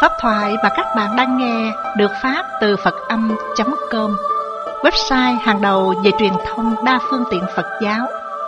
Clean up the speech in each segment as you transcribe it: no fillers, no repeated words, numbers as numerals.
Pháp thoại mà các bạn đang nghe được phát từ Phật-âm.com, website hàng đầu về truyền thông đa phương tiện Phật giáo.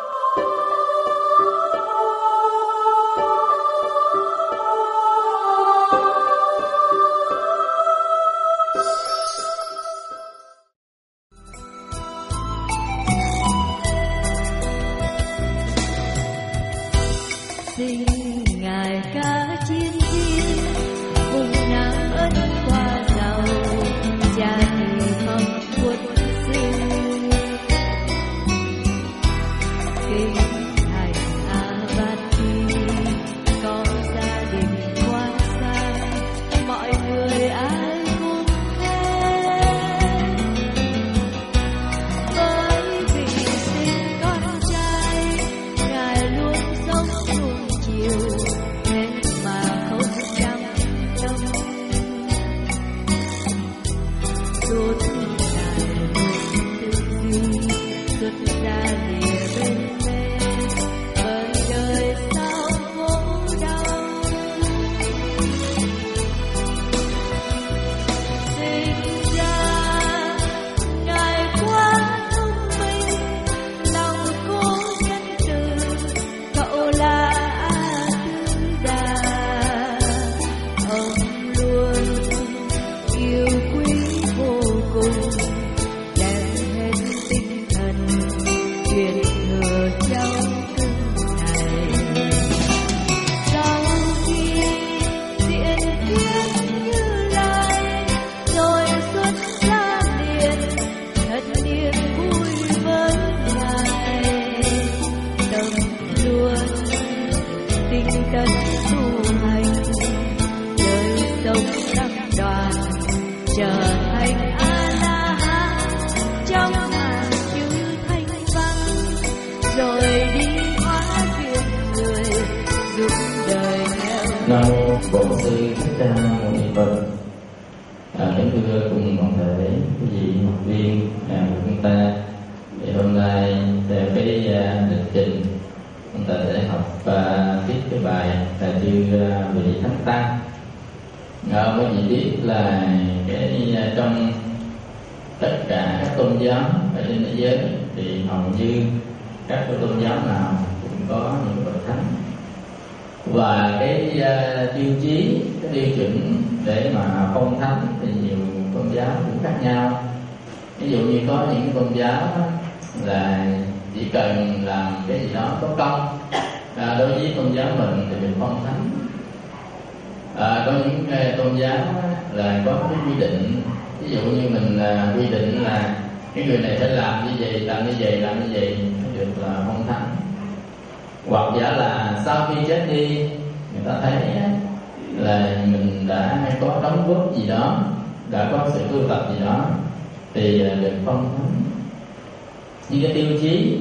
Những cái tiêu chí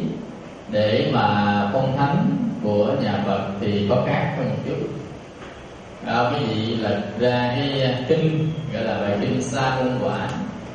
để mà phong thánh của nhà Phật thì có khác hơn một chút. Quý vị lật ra cái kinh gọi là bài kinh Sa Môn Quả,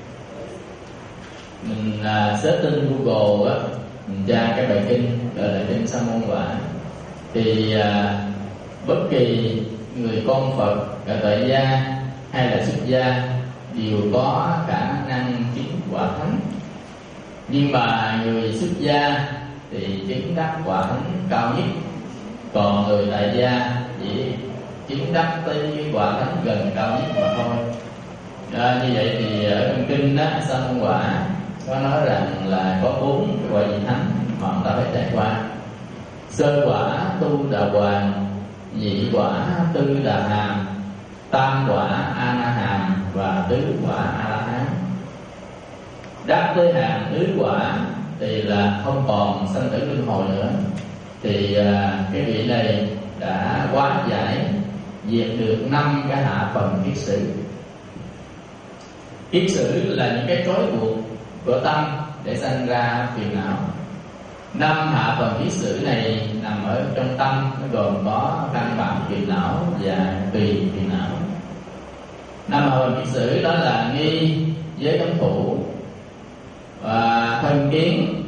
mình search trên Google á, mình tra cái bài kinh gọi là kinh Sa Môn Quả, thì bất kỳ người con Phật ở tại gia hay là xuất gia đều có khả năng chứng quả thánh. Nhưng mà người xuất gia thì chứng đắc quả thánh cao nhất, còn người tại gia chỉ chứng đắc tới cái quả thánh gần cao nhất mà thôi. Như vậy thì ở trong kinh đó, Sa Môn Quả có nói rằng là có 4 cái quả vị thánh mà chúng ta phải trải qua: sơ quả Tu Đà Hoàng, nhị quả Tư Đà Hàm, tam quả A Na Hàm và tứ quả A La Hán. Đắc tới hàm tứ quả thì là không còn sanh tử luân hồi nữa, thì cái vị này đã hóa giải diệt được 5 cái hạ phần kiết sử. Kiết sử là những cái trói buộc của tâm để sanh ra phiền não. 5 hạ phần kiết sử này nằm ở trong tâm, nó gồm có căn bản phiền não và tùy phiền não. 5 hạ phần kiết sử đó là nghi, giới cấm thủ, và thân kiến,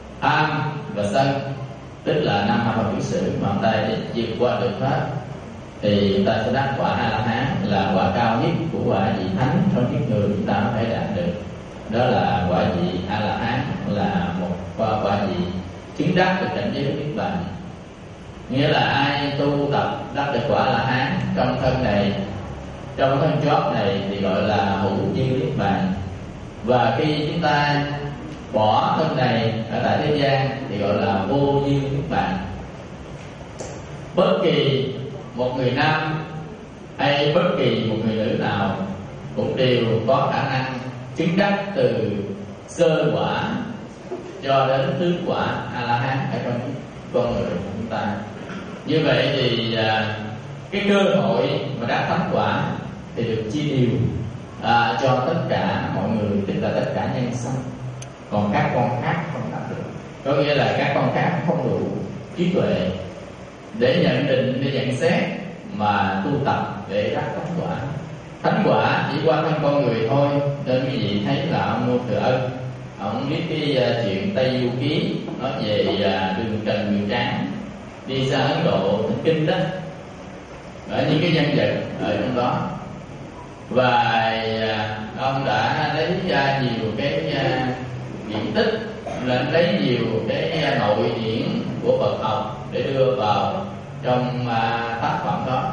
tham và sân, tức là 5 hạ phần kiết sử mà ta vượt qua được hết. thì ta sẽ đắc quả A La Hán, là quả cao nhất của quả vị thánh trong kiếp người chúng ta có thể đạt được. Đó là quả vị A La Hán, là một quả vị chứng đắc được cảnh giới niết bàn. Nghĩa là ai tu tập đắc được quả A La Hán trong thân này, trong thân chót này, thì gọi là hữu dư niết bàn. Và khi chúng ta bỏ thân này ở tại thế gian thì gọi là vô dư niết bàn. Bất kỳ một người nam hay bất kỳ một người nữ nào cũng đều có khả năng chứng đắc từ sơ quả cho đến tứ quả A La Hán ở trong con người của chúng ta. Như vậy thì cái cơ hội mà đắc thánh quả thì được chia đều cho tất cả mọi người, tức là tất cả nhân sanh. Còn các con khác không đạt được, có nghĩa là các con khác không đủ trí tuệ để nhận định, để nhận xét mà tu tập để đắc thánh quả. Thánh quả chỉ qua thân con người thôi, nên quý vị thấy là ông Ngô Thừa Ân, ông biết cái chuyện Tây Du Ký nói về đường Trần Người Tráng đi xa Ấn Độ Thỉnh Kinh đó, ở những cái nhân vật ở trong đó. Và ông đã lấy ra nhiều cái diện tích, lấy nhiều cái nội điển của Phật học để đưa vào trong tác phẩm đó.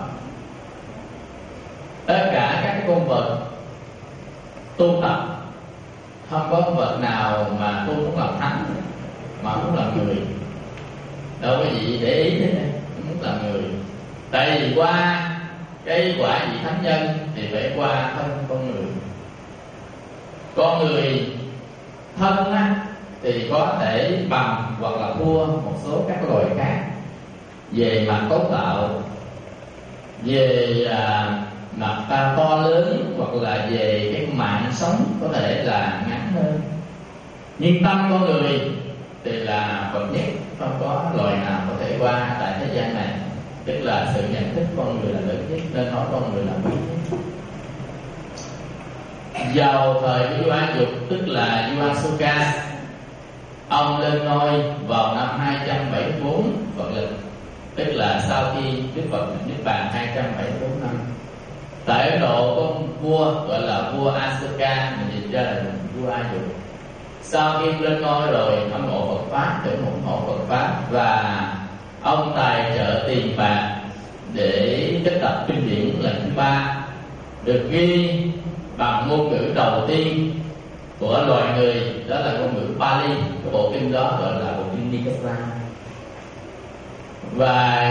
Tất cả các cái con vật tu tập, không có con vật nào mà tu muốn làm thánh mà muốn làm người. Đâu có gì để ý thế này, muốn làm người. Tại vì qua cái quả vị thánh nhân thì phải qua thân con người. Con người thân á, thì có thể bằng hoặc là thua một số các loài khác về mặt cấu tạo, về mặt to lớn, hoặc là về cái mạng sống có thể là ngắn hơn. Nhưng tâm con người thì là bậc nhất, không có loài nào có thể qua tại thế gian này. Tức là sự nhận thức con người là lớn nhất, nên nói con người là quý nhất. Vào thời vua A Dục, tức là vua Asoka, ông lên ngôi vào năm 274 Phật lịch, tức là sau khi Đức Phật niết bàn 274 năm. Tại Ấn Độ có vua gọi là vua Asoka, mình dịch ra là vua A Dục. Sau khi lên ngôi rồi, ông ngộ Phật pháp, tưởng ủng hộ Phật pháp, và ông tài trợ tiền bạc để kết tập kinh điển lần thứ 3, được ghi bằng ngôn ngữ đầu tiên của loài người, đó là ngôn ngữ Pali. Cái bộ kinh đó gọi là bộ kinh Nikasa. Và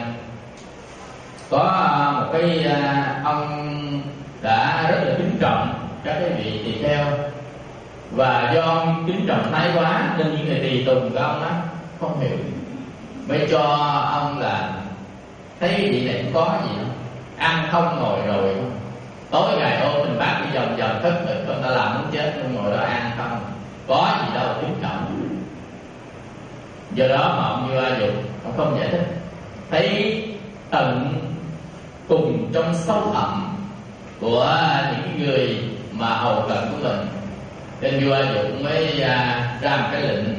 có một cái ông đã rất là kính trọng các cái vị tỳ kheo, và do ông kính trọng thái quá nên những người tùy tùng của ông á không hiểu, mới cho ông là thấy cái vị này cũng có gì không, ăn không ngồi rồi không, tối ngày ôm mình bác đi vòng vòng thức rồi không ta làm muốn chết, không ngồi đó ăn không, có gì đâu kính trọng. Do đó mà ông vua A Dục ông không giải thích, thấy tận cùng trong sâu thẳm của những người mà hầu cận của mình, nên vua A Dục mới ra một cái lệnh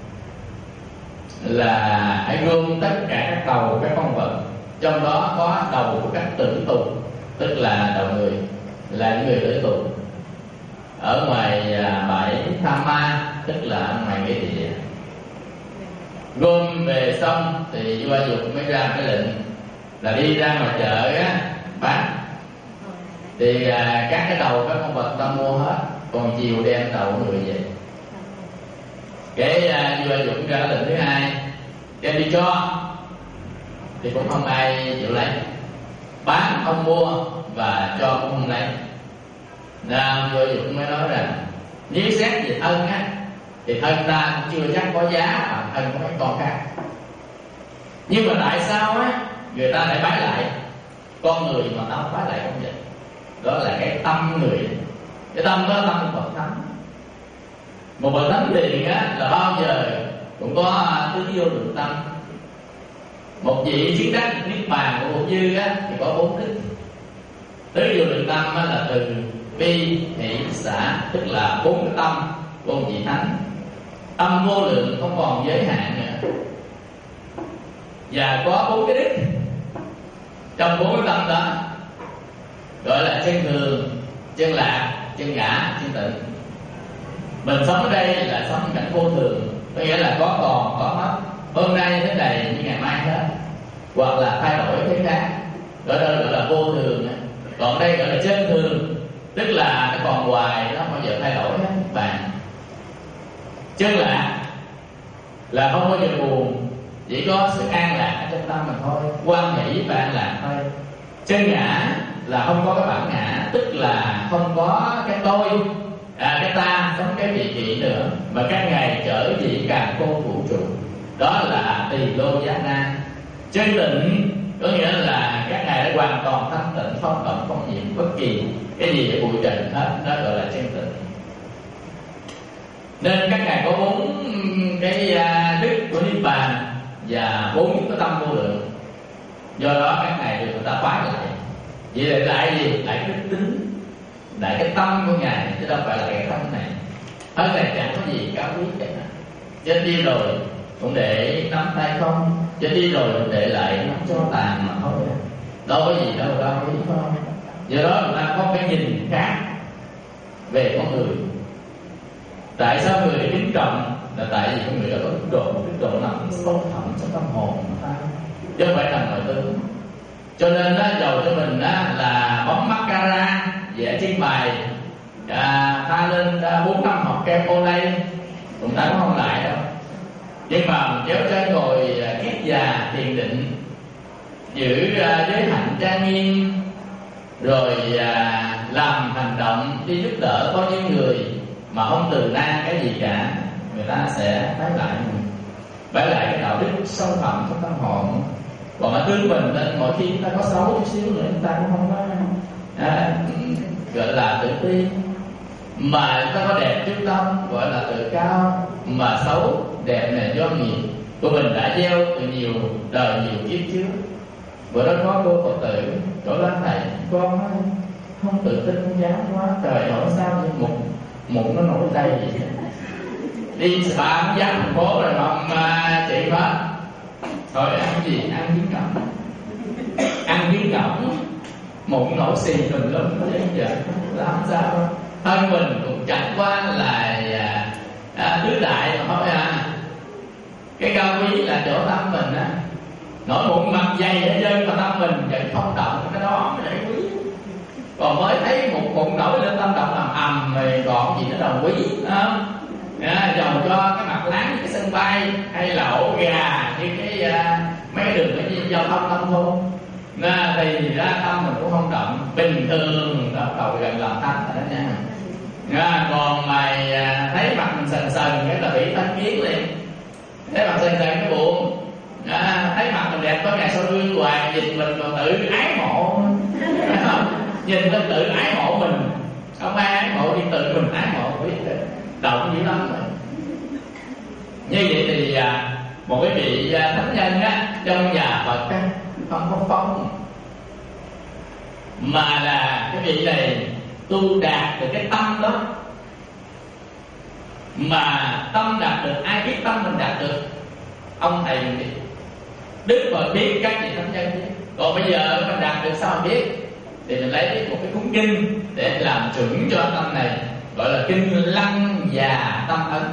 là hãy gom tất cả các đầu các con vật, trong đó có đầu của các tử tù, tức là đầu người, là những người tử tù ở ngoài bãi Tham Ma, tức là ở ngoài cái địa. Gom về xong thì vua A Dục mới ra cái lệnh là đi ra ngoài chợ á bán, thì các cái đầu các con vật ta mua hết, còn chiều đem đầu người về. Cái vua A Dục ra lệnh thứ hai, đem đi cho thì cũng không ai chịu lấy, bán không mua và cho cũng không lấy. Nên vua A Dục mới nói rằng nếu xét về thân á thì thân ta cũng chưa chắc có giá bằng thân của mấy con khác, nhưng mà tại sao á người ta lại bái lại con người mà ta không bái lại con vật? Đó là cái tâm người, cái tâm đó là tâm bậc thánh. Một bậc thánh liền á là bao giờ cũng có tứ vô lượng tâm. Một vị chứng đắc niết bàn của Bổn Dư á thì có 4 thức. Tứ vô lượng tâm á là từ bi hỷ xả, tức là 4 cái tâm của một vị thánh. Tâm vô lượng không còn giới hạn nữa, và có 4 cái đức. trong 4 cái tâm đó, gọi là chân thường, chân lạc, chân ngã, chân tịnh. Mình sống ở đây là sống cảnh vô thường, có nghĩa là có còn có mất, hôm nay thế này nhưng ngày mai hết, hoặc là thay đổi thế khác, gọi là vô thường. Còn đây gọi là chân thường, tức là nó còn hoài, nó không bao giờ thay đổi hết bạn. Chân lạc là không bao giờ buồn, chỉ có sự an lạc ở trong tâm mình thôi, quan hỷ và an lạc thôi. Chân ngã là không có cái bản ngã, tức là không có cái tôi, cái ta, không cái vị kỷ nữa, mà các ngày trở dị càng khôn vũ trụ, đó là tỳ lô giác na. Chân tịnh có nghĩa là các ngài đã hoàn toàn thanh tịnh, không động không nhiễm bất kỳ cái gì để bụi trần hết, đó gọi là chân tịnh. Nên các ngài có 4 cái đức của niết bàn và 4 cái tâm vô lượng. Do đó các ngài được người ta khoái lại. Vậy là lại gì? Lại đức tính, lại cái tâm của ngài, chứ đâu phải là cái tâm này. Ở này chẳng có gì cao quý cả. Trên đi rồi cũng để nắm tay không, trên đi rồi cũng để lại nắm cho tàn mà thôi, đâu có gì đâu cao quý không. Do đó người ta có cái nhìn khác về con người. Tại sao người kính trọng? Là tại vì con người đó có đức độ nằm sâu thẳm trong tâm hồn của ta, chứ không phải là ngoại tướng. Cho nên đó, dầu cho mình đó là bóng mascara, vẽ trưng bày, ta lên 4 năm học kem Olay, chúng ta cũng không lại đâu. Nhưng mà kéo chân ngồi kiết già thiền định, giữ giới hạnh trang nghiêm, rồi làm hành động đi giúp đỡ bao nhiêu người mà không từ na cái gì cả, người ta sẽ thấy lại mình, bái lại cái đạo đức sâu thẳm trong tâm hồn. Còn ở tướng mình nên mỗi khi chúng ta có xấu chút xíu nữa, chúng ta cũng không có gọi là tự ti, mà chúng ta có đẹp trước tâm gọi là tự cao, mà xấu đẹp này do nghiệp của mình đã gieo từ nhiều đời nhiều kiếp trước. Bữa đó có cô Phật tử chỗ lên thầy, con không tự tin, không dám quá, trời nổi sao vậy, mụn nó nổi đây vậy. Đi spa không dám thành phố rồi mà chị hết. Thôi ăn cái gì? Ăn miếng ngỗng. Ăn miếng ngỗng mụn nổi xì tùm lum thế giờ làm sao? Thân mình cũng chẳng qua là tứ đại mà thôi à. Cái cao quý là chỗ tâm mình á. Nổi mụn mặt dày hết trơn mà tâm mình vẫn không động, cái đó mới để quý. Còn mới thấy một mụn nổi lên tâm động ầm thì còn gì nữa đâu quý, không? Dòng cho cái mặt láng như cái sân bay hay là ổ gà như cái mấy cái đường cái giao thông nông thôn, thì ra tâm mình cũng không động, bình thường đó cầu gần làm thanh rồi đó nha. Còn mày thấy mặt mình sần sần cái là bị thanh kiến liền, thấy mặt sần sần cái buồn. Thấy mặt mình đẹp có ngày sau gương hoài, nhìn mình còn tự ái mộ, nhìn lên tự ái mộ mình, không ai ái mộ thì tự mình ái mộ, biết động dữ lắm rồi. Như vậy thì một cái vị thánh nhân á trong nhà Phật á, không có phong, mà là cái vị này tu đạt được cái tâm đó. Mà tâm đạt được, ai biết tâm mình đạt được? Ông thầy mình biết, Đức Phật biết, các vị thánh nhân biết. Còn bây giờ mình đạt được sao mình biết? Thì mình lấy một cái cuốn kinh để làm chuẩn cho tâm này, gọi là kinh Lăng Già Tâm Ấn.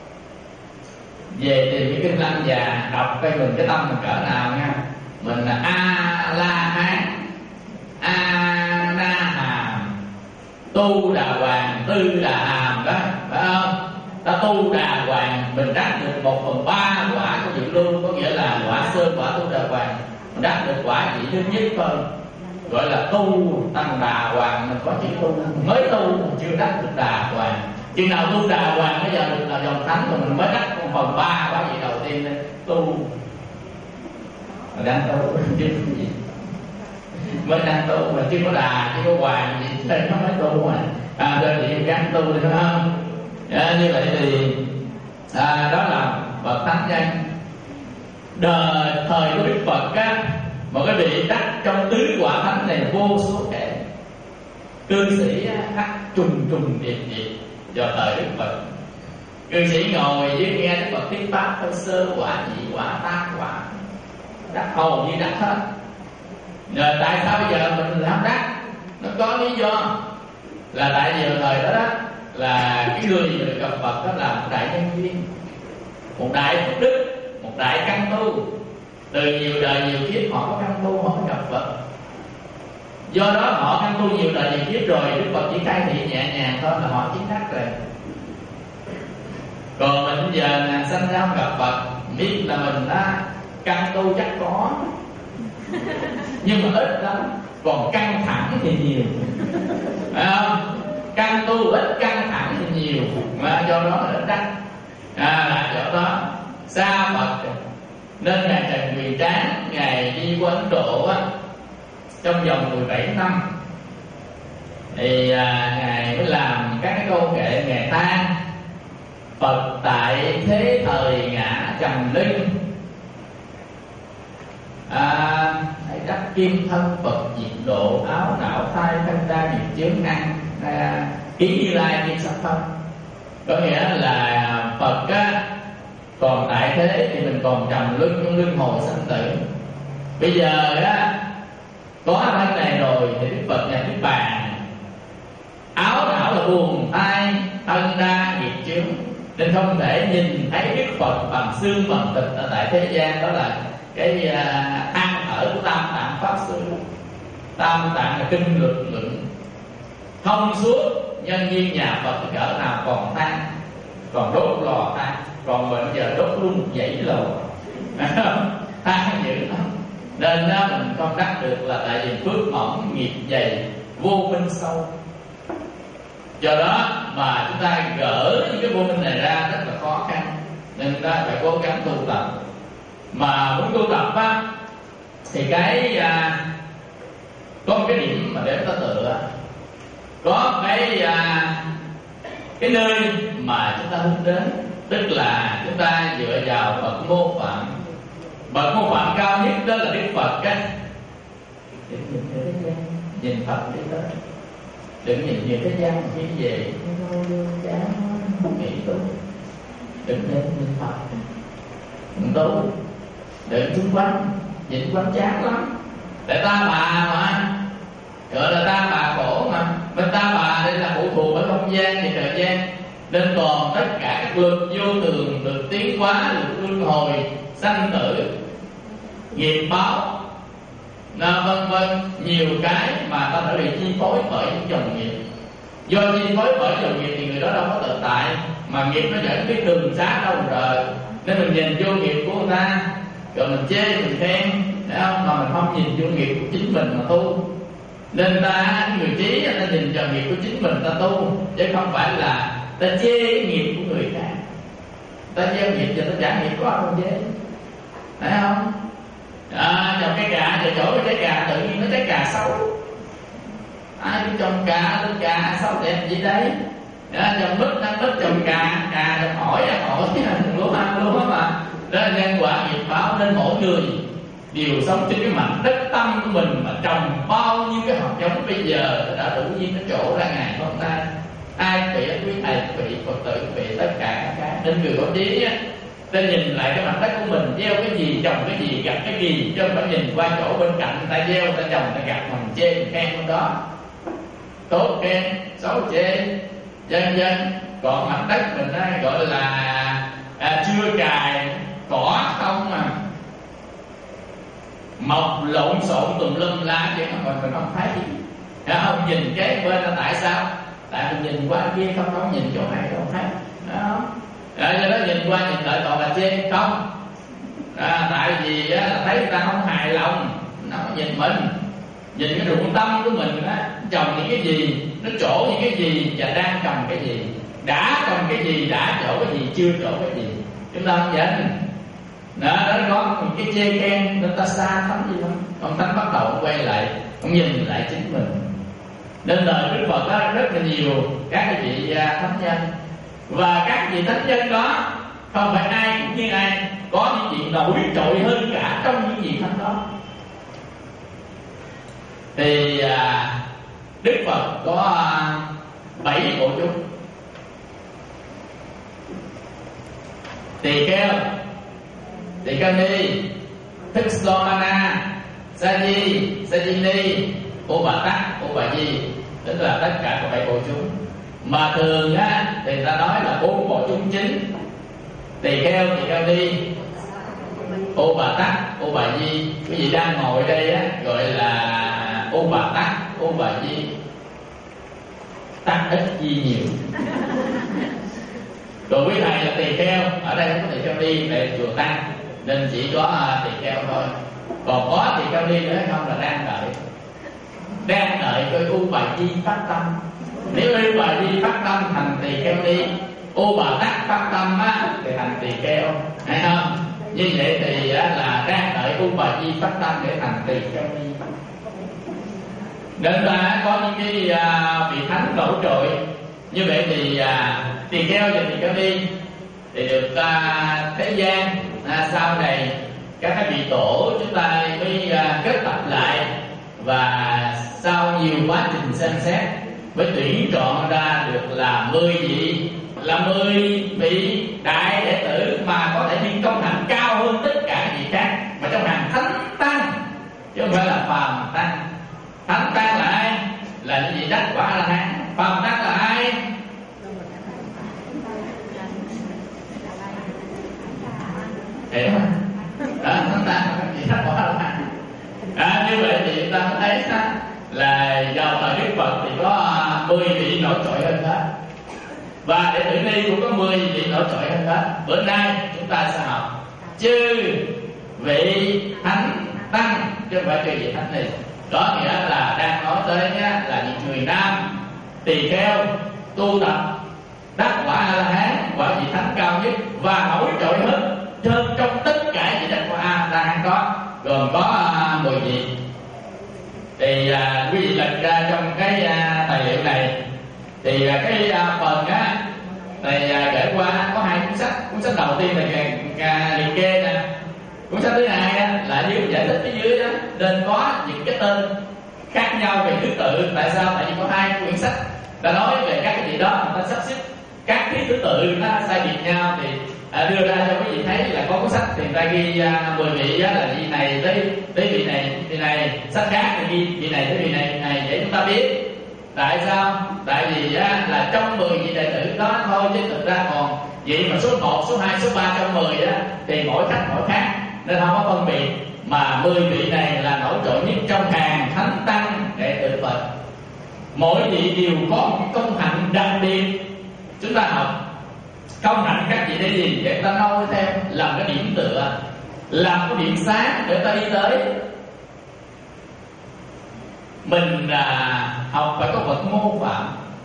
Về tìm cái kinh Lăng Già, đọc coi mình cái tâm mình cỡ nào nha. Mình là A La Hán, A Na Hàm, Tu Đà Hoàng, Tư Đà Hàm đó, phải không? Ta tu Đà Hoàng, mình đắc được 1/3 quả của Diệu Lưu, có nghĩa là quả sơ quả Tu Đà Hoàng, mình đắc được quả vị thứ nhất thôi, gọi là tu tăng Đà Hoàng. Mình có chỉ tu mới tu, chưa đắc được Đà Hoàng. Chừng nào tu Đà Hoàng bây giờ được là dòng thánh rồi mình mới đắc 1/3 quả vị đầu tiên này. Tu mình đang tu chứ gì, mới đang tu mà chưa có Đà, chưa có Hoàng gì nên nó mới tu mà. Đơn vị gắn tu thì phải không? Như vậy thì đó là bậc thánh nhân. Đời thời của Đức Phật á, một cái vị đắc trong tứ quả thánh này vô số kể. Cư sĩ đắc trùng điệp do thời Đức Phật. Cư sĩ ngồi dưới nghe Đức Phật thuyết pháp, sơ quả, nhị quả, tam quả, đắc hầu như đắc hết. Rồi tại sao bây giờ mình làm đắc? Nó có lý do là tại vì thời đó là cái người gặp Phật đó là một đại nhân duyên, một đại phước đức, một đại căn tu. Từ nhiều đời nhiều kiếp họ có căn tu, họ có gặp Phật. Do đó họ căn tu nhiều đời nhiều kiếp rồi, Đức Phật chỉ khai thị nhẹ nhàng thôi là họ chứng đắc rồi. Còn mình bây giờ sanh ra không gặp Phật, biết là mình đã căn tu chắc có, nhưng mà ít lắm. Còn căng thẳng thì nhiều, phải không? Căn tu ít, căng thẳng thì nhiều, mà do đó là đắc. Là do đó xa Phật. Nên ngài Trần Quyền Tráng, ngài đi qua Ấn Độ á, trong vòng 17 năm thì ngài mới làm các cái câu kệ ngài than Phật tại thế thời ngã trầm linh, hãy đắc kim thân Phật diệt độ, áo não thai thân ra nghiệp chướng năng, kiến Như Lai kim sắc thân. Có nghĩa là Phật á, còn tại thế thì mình còn trầm luân trong luân hồi sanh tử. Bây giờ á, có thân này rồi thì Đức Phật ngài Niết Bàn. Áo não là buồn thai, thân ra nghiệp chướng, nên không thể nhìn thấy Đức Phật bằng xương bằng thịt ở tại thế gian. Đó là cái than thở của Tam Tạng Pháp Sư. Tam Tạng là kinh lực luận thông suốt, nhân viên nhà Phật cỡ nào còn than, còn đốt lò than, còn mình giờ đốt luôn một dãy lò than dữ lắm. Nên mình không đắc được là tại vì phước mỏng, nghiệp dày, vô minh sâu. Do đó mà chúng ta gỡ những cái vô minh này ra rất là khó khăn. Nên chúng ta phải cố gắng tu tập. Mà muốn tu tập á, thì có một cái điểm mà để chúng ta tựa, có cái nơi mà chúng ta hướng đến, tức là chúng ta dựa vào bậc mô phạm. Bậc mô phạm cao nhất đó là Đức Phật á. Nhìn Phật đi đó, đừng nhìn nhiều thế gian như vậy, không nghĩ tu. Đừng nên nhìn Phật, đừng tu, đừng xung quanh, nhìn quanh chán lắm. Tại ta bà mà, gọi là ta bà khổ mà. Bên ta bà đây là phụ thuộc ở không gian và thời gian, nên còn tất cả các luật vô thường, được tiến hóa, được luân hồi, sanh tử, nghiệp báo, vân vân, nhiều cái mà ta phải bị chi phối bởi những dòng nghiệp. Do chi phối bởi dòng nghiệp thì người đó đâu có tự tại, mà nghiệp nó dẫn cái đường xá đâu rồi. Nên mình nhìn vô nghiệp của người ta rồi mình chê, mình khen, phải không? Mà mình không nhìn vô nghiệp của chính mình mà tu. Nên người trí ta nhìn vào nghiệp của chính mình ta tu, chứ không phải là ta chê cái nghiệp của người khác. Ta gieo nghiệp và ta trả nghiệp có không chê, phải không? Trồng cây cà về chỗ cái trái cà tự nhiên nó trái cà xấu. Ai cũng trồng cà, lên cà sao đẹp gì đấy. Trồng mít, ăn mít, trồng cà, trồng hỏi, trồng lúa mà. Đó là nhân quả nghiệp báo. Nên mỗi người đều sống trên cái mảnh đất tâm của mình mà trồng bao nhiêu cái hạt giống bây giờ đã đủ duyên cái chỗ ra ngày hôm nay. Ai vị quý thầy, vị Phật tử, vị tất cả các cái. Nên người có trí á, ta nhìn lại cái mặt đất của mình, gieo cái gì, trồng cái gì, gặt cái gì, chứ không phải nhìn qua chỗ bên cạnh ta gieo, ta trồng, ta gặt, mình chê, mình khen con đó. Tốt khen, xấu chê, vân vân. Còn mặt đất mình gọi là chưa cài cỏ không mà mọc lộn xộn tùm lum la, chứ mình không thấy. Không nhìn cái bên là tại sao? Tại mình nhìn qua kia không nhìn chỗ này không thấy. Đó. Do đó nhìn qua nhìn lại toàn là chê không. Tại vì là thấy người ta không hài lòng, nó nhìn mình, nhìn cái ruộng tâm của mình đó, trồng những cái gì, nó trổ những cái gì và đang trồng cái gì, đã trồng cái gì, đã trổ cái gì, chưa trổ cái gì. Chúng ta không dành đó có những cái chê khen nên ta xa thánh gì lắm. Ông thánh bắt đầu quay lại, ông nhìn lại chính mình. Nên lời Đức Phật đó rất là nhiều các cái vị thánh nhân. Và các vị thánh nhân đó không phải ai cũng như ai, có những vị nổi trội hơn cả trong những vị thánh đó. Thì Đức Phật có 7 bộ chung. Tỳ kheo, Tỳ kheo ni, Thích Sô Ma Na, Sa Di, Sajini, Ô Bà Tắc, Ô Bà Di, tức là tất cả các bảy bộ chúng. Mà thường á thì ta nói là 4 bộ chúng chính: tỳ kheo ni, Ô Bà Tắc, Ô Bà Di. Quý vị đang ngồi đây á gọi là Ô Bà Tắc, Ô Bà Di. Tắc ít di nhiều. Rồi quý thầy là tỳ kheo, ở đây không có tỳ kheo ni tại chùa Tăng nên chỉ có tỳ kheo thôi. Còn có tỳ kheo ni nữa không là đang đợi coi U Bà Di phát tâm. Nếu U Bà Di phát tâm thành tỳ kheo ni, Ô Bà Tắc phát tâm á thì thành tỳ kheo, hay không? Như vậy thì là đang đợi U Bà Di phát tâm để thành tỳ kheo ni. Nên ta có những cái vị thánh nổi trội. Như vậy thì tỳ kheo và tỳ kheo ni thì được thế gian sau này các cái vị tổ chúng ta mới kết tập lại, và sau nhiều quá trình xem xét mới tuyển chọn ra được là 10 vị, là 10 vị đại đệ tử mà có thể những công hạnh cao hơn tất cả vị khác, mà trong hàng thánh tăng chứ không phải là phàm tăng. Thánh tăng là ai? Là những vị đắc quả A La Hán. Phàm tăng là ai? Hiểu không? Thánh tăng là những vị đắc quả A La Hán. Như vậy thì chúng ta thấy là vào thời Đức Phật thì có 10 vị nổi trội hơn hết, và đệ tử ni cũng có 10 vị nổi trội hơn hết. Bữa nay chúng ta sẽ học chư vị thánh tăng chứ không phải chư vị thánh ni. Đó nghĩa là đang nói tới là những người nam tỳ kheo tu tập đắc quả A La Hán, quả vị thánh cao nhất và nổi trội hơn trong tất cả vị đắc quả A La Hán có, gồm có 10 vị. Thì quý vị lật ra trong cái tài liệu này thì cái phần thầy gửi qua có 2 cuốn sách. Cuốn sách đầu tiên là liệt kê nè. Cuốn sách thứ hai là như giải thích phía dưới đó, nên có những cái tên khác nhau về thứ tự. Tại sao? Tại vì có 2 quyển sách đã nói về các cái gì đó, người ta sắp xếp các cái thứ tự nó sai biệt nhau thì đưa ra cho quý vị thấy là có cuốn sách thì người ta ghi 10 vị là vị này tới vị này, sách khác thì ghi vị này tới vị này để chúng ta biết. Tại sao? Tại vì là trong 10 vị đệ tử đó thôi, chứ thực ra còn vị mà số 1, số 2, số 3 trong 10 thì mỗi khách mỗi khác, nên không có phân biệt. Mà 10 vị này là nổi trội nhất trong hàng thánh tăng đệ tử Phật. Mỗi vị đều có một công hạnh đặc biệt. Chúng ta học công hạnh các vị để gì? Để ta noi theo, làm cái điểm tựa, làm cái điểm sáng để ta đi tới. Mình học phải có vật mô phạm,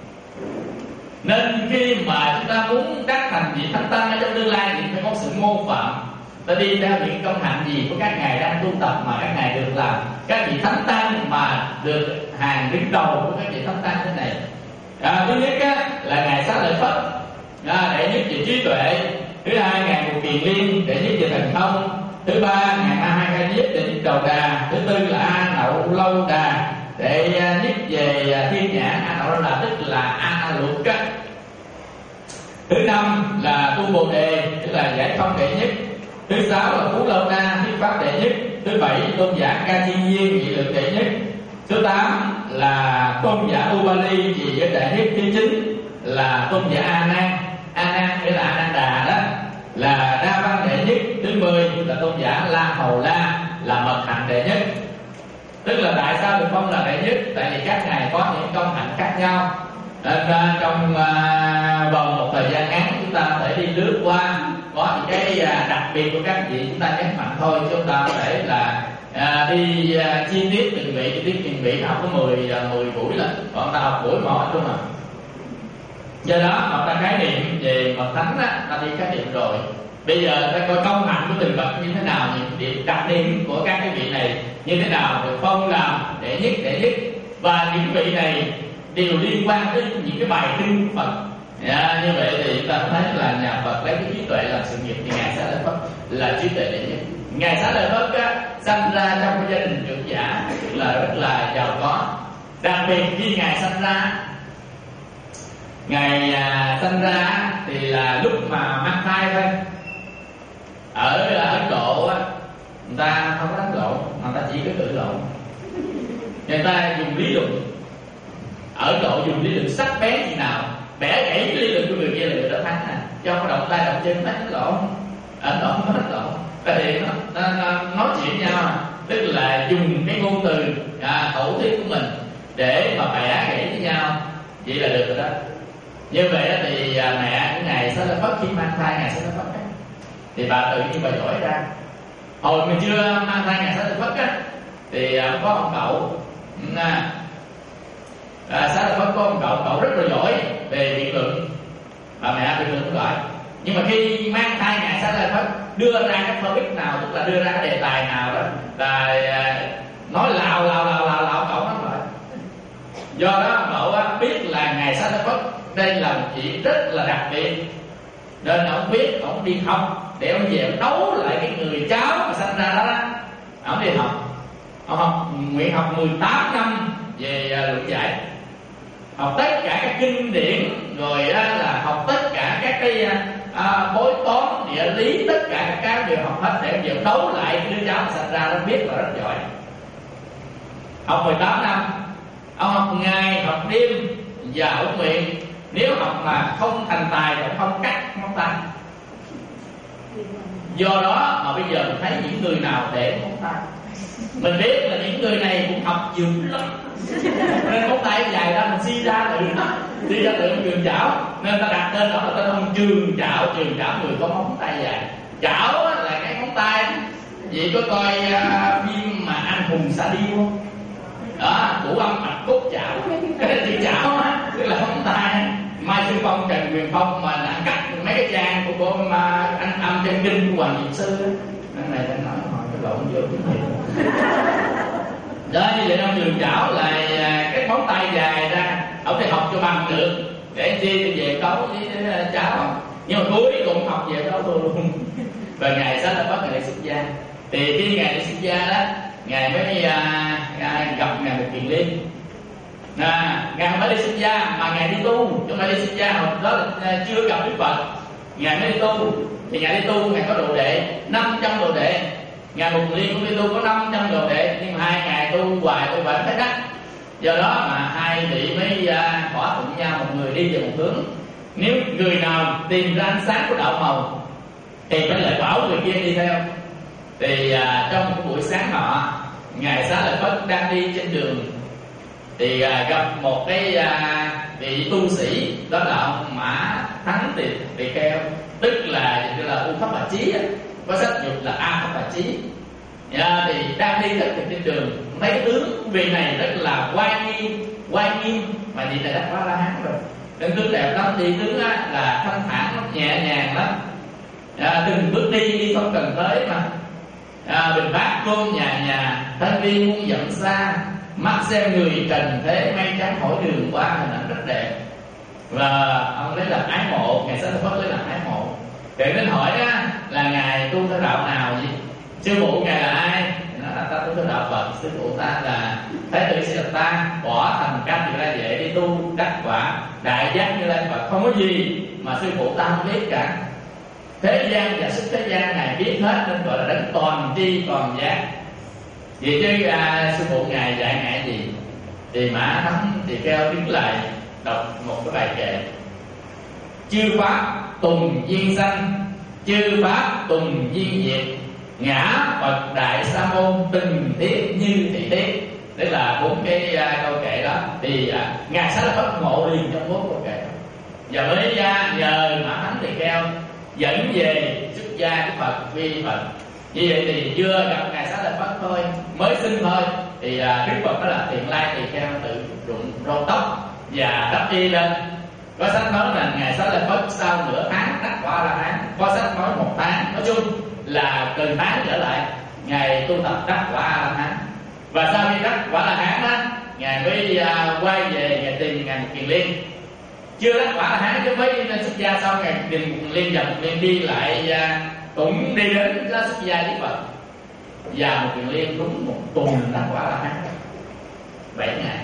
nên khi mà chúng ta muốn đắc thành vị thánh tăng ở trong tương lai thì phải có sự mô phạm. Ta đi theo những công hạnh gì của các ngài đang tu tập mà các ngài được làm các vị thánh tăng mà được hàng đứng đầu của các vị thánh tăng thế này. Thứ nhất là ngài Xá Lợi Phất, đệ nhất về trí tuệ. Thứ hai ngài Ngũ Kiền Liên, đệ nhất về thần thông. Thứ ba ngài A Hai Ca Diếp, đệ nhất Đầu Đà. Thứ tư là A Nậu Lâu Đà, đệ nhất về thiên nhãn. A Nậu Lâu Đà tức là A Luật. Thứ năm là tu Bồ Đề, tức là giải thông đệ nhất. Thứ sáu là Phú Lâu Na, thuyết pháp đệ nhất. Thứ bảy tôn giả Ca Thiên Nhiên, nghị lực đệ nhất. Thứ 8 là tôn giả Ubali, vị giới đại nhất. Thứ 9 là tôn giả A Nan. A Nan nghĩa là A Nan Đà đó, là đa văn đệ nhất. Thứ 10 là tôn giả La Hầu La, là mật hạnh đệ nhất. Tức là tại sao được phong là đệ nhất? Tại vì các ngài có những công hạnh khác nhau. Nên trong vòng một thời gian ngắn chúng ta có thể đi lướt qua, có những cái đặc biệt của các vị chúng ta nhấn mạnh thôi, chúng ta có thể là đi chi tiết từng vị học có 10 buổi là còn ta học buổi một luôn mà. Do đó mà ta khái niệm về bậc thánh ta đi khái niệm rồi. Bây giờ ta coi công hạnh của từng bậc như thế nào, những điểm đặc điểm của các cái vị này như thế nào được phong làm đệ nhất, và những vị này đều liên quan tới những cái bài kinh Phật. Như vậy thì chúng ta thấy là nhà Phật lấy cái trí tuệ làm sự nghiệp, thì ngài Xá Lợi Phất là trí tuệ đệ nhất. Ngài Xá Lợi Phất sanh ra trong một gia đình trưởng giả, là rất là giàu có. Đặc biệt khi ngài sanh ra thì là lúc mà mang thai thôi. Ở Ấn Độ người ta không có đánh lộn, người ta chỉ có cự lộn. Người ta dùng lý luận, ở độ dùng lý luận sắc bén như nào, bẻ gãy lý luận của người kia là người đó thắng nè. Do có động tay động chân đánh lộn, ấn lộn hết lộn. Thì nó nói chuyện nhau, tức là dùng cái ngôn từ khẩu thuyết của mình để mà bẻ gãy với nhau, vậy là được rồi đó. Như vậy thì mẹ của ngài Xá Lợi Phất khi mang thai ngài Xá Lợi Phất thì bà tự nhiên bà giỏi ra. Hồi mình chưa mang thai ngài Xá Lợi Phất thì có ông cậu Xá Lợi Phất có ông cậu rất là giỏi về biện luận, bà mẹ biện luận giỏi. Nhưng mà khi mang thai ngài Xá Lợi Phất đưa ra cái topic nào, tức là đưa ra cái đề tài nào đó là nói lào cậu nói lại. Do đó cậu biết là ngài Xá Lợi Phất đây là một chuyện rất là đặc biệt, nên ông biết ông đi học để ông về đấu lại cái người cháu mà sinh ra đó. Ông đi học, ông học nguyện học 18 năm về luận giải, học tất cả các kinh điển, rồi là học tất cả các cái bói toán, địa lý, tất cả các cái đều học hết để giờ đấu lại cái đứa cháu mà sinh ra. Nó biết là rất giỏi. Học 18 năm, ông học ngày học đêm và ông nguyện nếu học mà không thành tài thì không cắt móng tay. Do đó mà bây giờ mình thấy những người nào để móng tay, mình biết là những người này cũng học dữ lắm, nên móng tay dài ra mình suy ra tự trường chảo, nên ta đặt tên đó là tên ông trường chảo người có móng tay dài. Chảo là cái móng tay. Vậy có coi phim mà Anh Hùng Xạ Điêu không? Đó, Củ Âm Bạch Cốt chảo, cái chữ chảo tức là móng tay. Mai Xuân Phong, Trần Quyền Phong mà đã cắt mấy cái trang của anh âm chân kinh của Hoàng Diệm Sư. Cái này ta nói hỏi cái lộn vô cái gì đó. Như vậy ông Trường Chảo là cái móng tay dài ra, ông thì học cho bằng được để chi về cấu với cháu, nhưng mà cuối cùng học về đó luôn. Và ngày Xá Lợi Phất ngày xuất gia, thì khi ngày đi xuất gia đó, ngài mới gặp ngài Một Kiền Liên. Ngài không phải đi xuất gia mà ngài đi tu, chứ không phải đi xuất gia hồi đó là chưa gặp Đức Phật. Ngài mới đi tu, thì ngài đi tu ngài có đồ đệ 500 đồ đệ. Ngài Một Kiền Liên cũng đi tu có 500 đồ đệ, nhưng mà hai ngài tu hoài tu vẫn thấy đắc. Do đó mà hai vị mới thỏa thuận nhau, một người đi về một hướng. Nếu người nào tìm ra ánh sáng của đạo màu thì phải lại bảo người kia đi theo. Thì trong một buổi sáng nọ, ngài Xá Lợi Phất đang đi trên đường thì gặp một cái vị tu sĩ, đó là ông Mã Thắng Tỳ Kheo, tức là U Pháp Bà Chí, có sách dịch là A Pháp Bà Chí. Thì đang đi rất trên đường, thấy cái tướng vị này rất là oai nghiêm, mà vị này đã quá La Hán rồi, nên tướng đẹp lắm, đi tướng là thanh thản lắm, nhẹ nhàng lắm. Từng bước đi không cần tới mà bình bát côn nhà thân đi muôn dặm xa, mắt xem người trần thế mây trắng hỏi đường qua, hình ảnh rất đẹp. Và ông lấy là ái mộ, ngài Xá Lợi Phất lấy là ái mộ. Để đến hỏi là ngài tu theo đạo nào gì, sư phụ ngài là ai? Nói là ta tu theo đạo Phật. Sư phụ ta là Thái tử Sĩ Độc Ta, bỏ thành Cam Như Lai Vệ đi tu đắc quả đại giác Như Lai Phật. Không có gì mà sư phụ ta không biết cả. Thế gian và xuất thế gian ngài biết hết, nên gọi là đấng toàn tri toàn giác. Vậy chứ sư phụ ngài dạy ngài gì? Thì Mã Thắng Tỳ Kheo đứng lại đọc một cái bài kệ: chư pháp tùng duyên sanh, chư pháp tùng duyên diệt, ngã Phật đại sa môn từng thiết như thị thiết. Tức là 4 cái câu kệ đó. Thì ngài Xá Lợi Phất ngộ liền trong 4 câu kệ, và mới nhờ Mã Thắng Tỳ Kheo dẫn về xuất gia của Phật vi Phật. Như vậy thì chưa gặp ngài Xá Lợi Phất thôi, mới sinh thôi, thì Đức Phật đó là Thiện Lai Tỳ Kheo tự rụng râu tóc và đắp y lên. Có sách nói là ngài Xá Lợi Phất sau nửa tháng đắc quả La Hán, có sách nói 1 tháng. Nói chung là từ tháng trở lại ngài tu tập đắc quả La Hán. Và sau khi đắc quả La Hán đó, ngài mới quay về ngài tìm ngài Một Kiền Liên. Chưa đắc quả La Hán chứ mới lên xuất gia, sau ngài tìm Một Kiền Liên và Một Kiền Liên đi lại cũng đi đến xuất gia với Phật. Và Một Kiền Liên đúng 1 tuần đắc quả La Hán, 7 ngày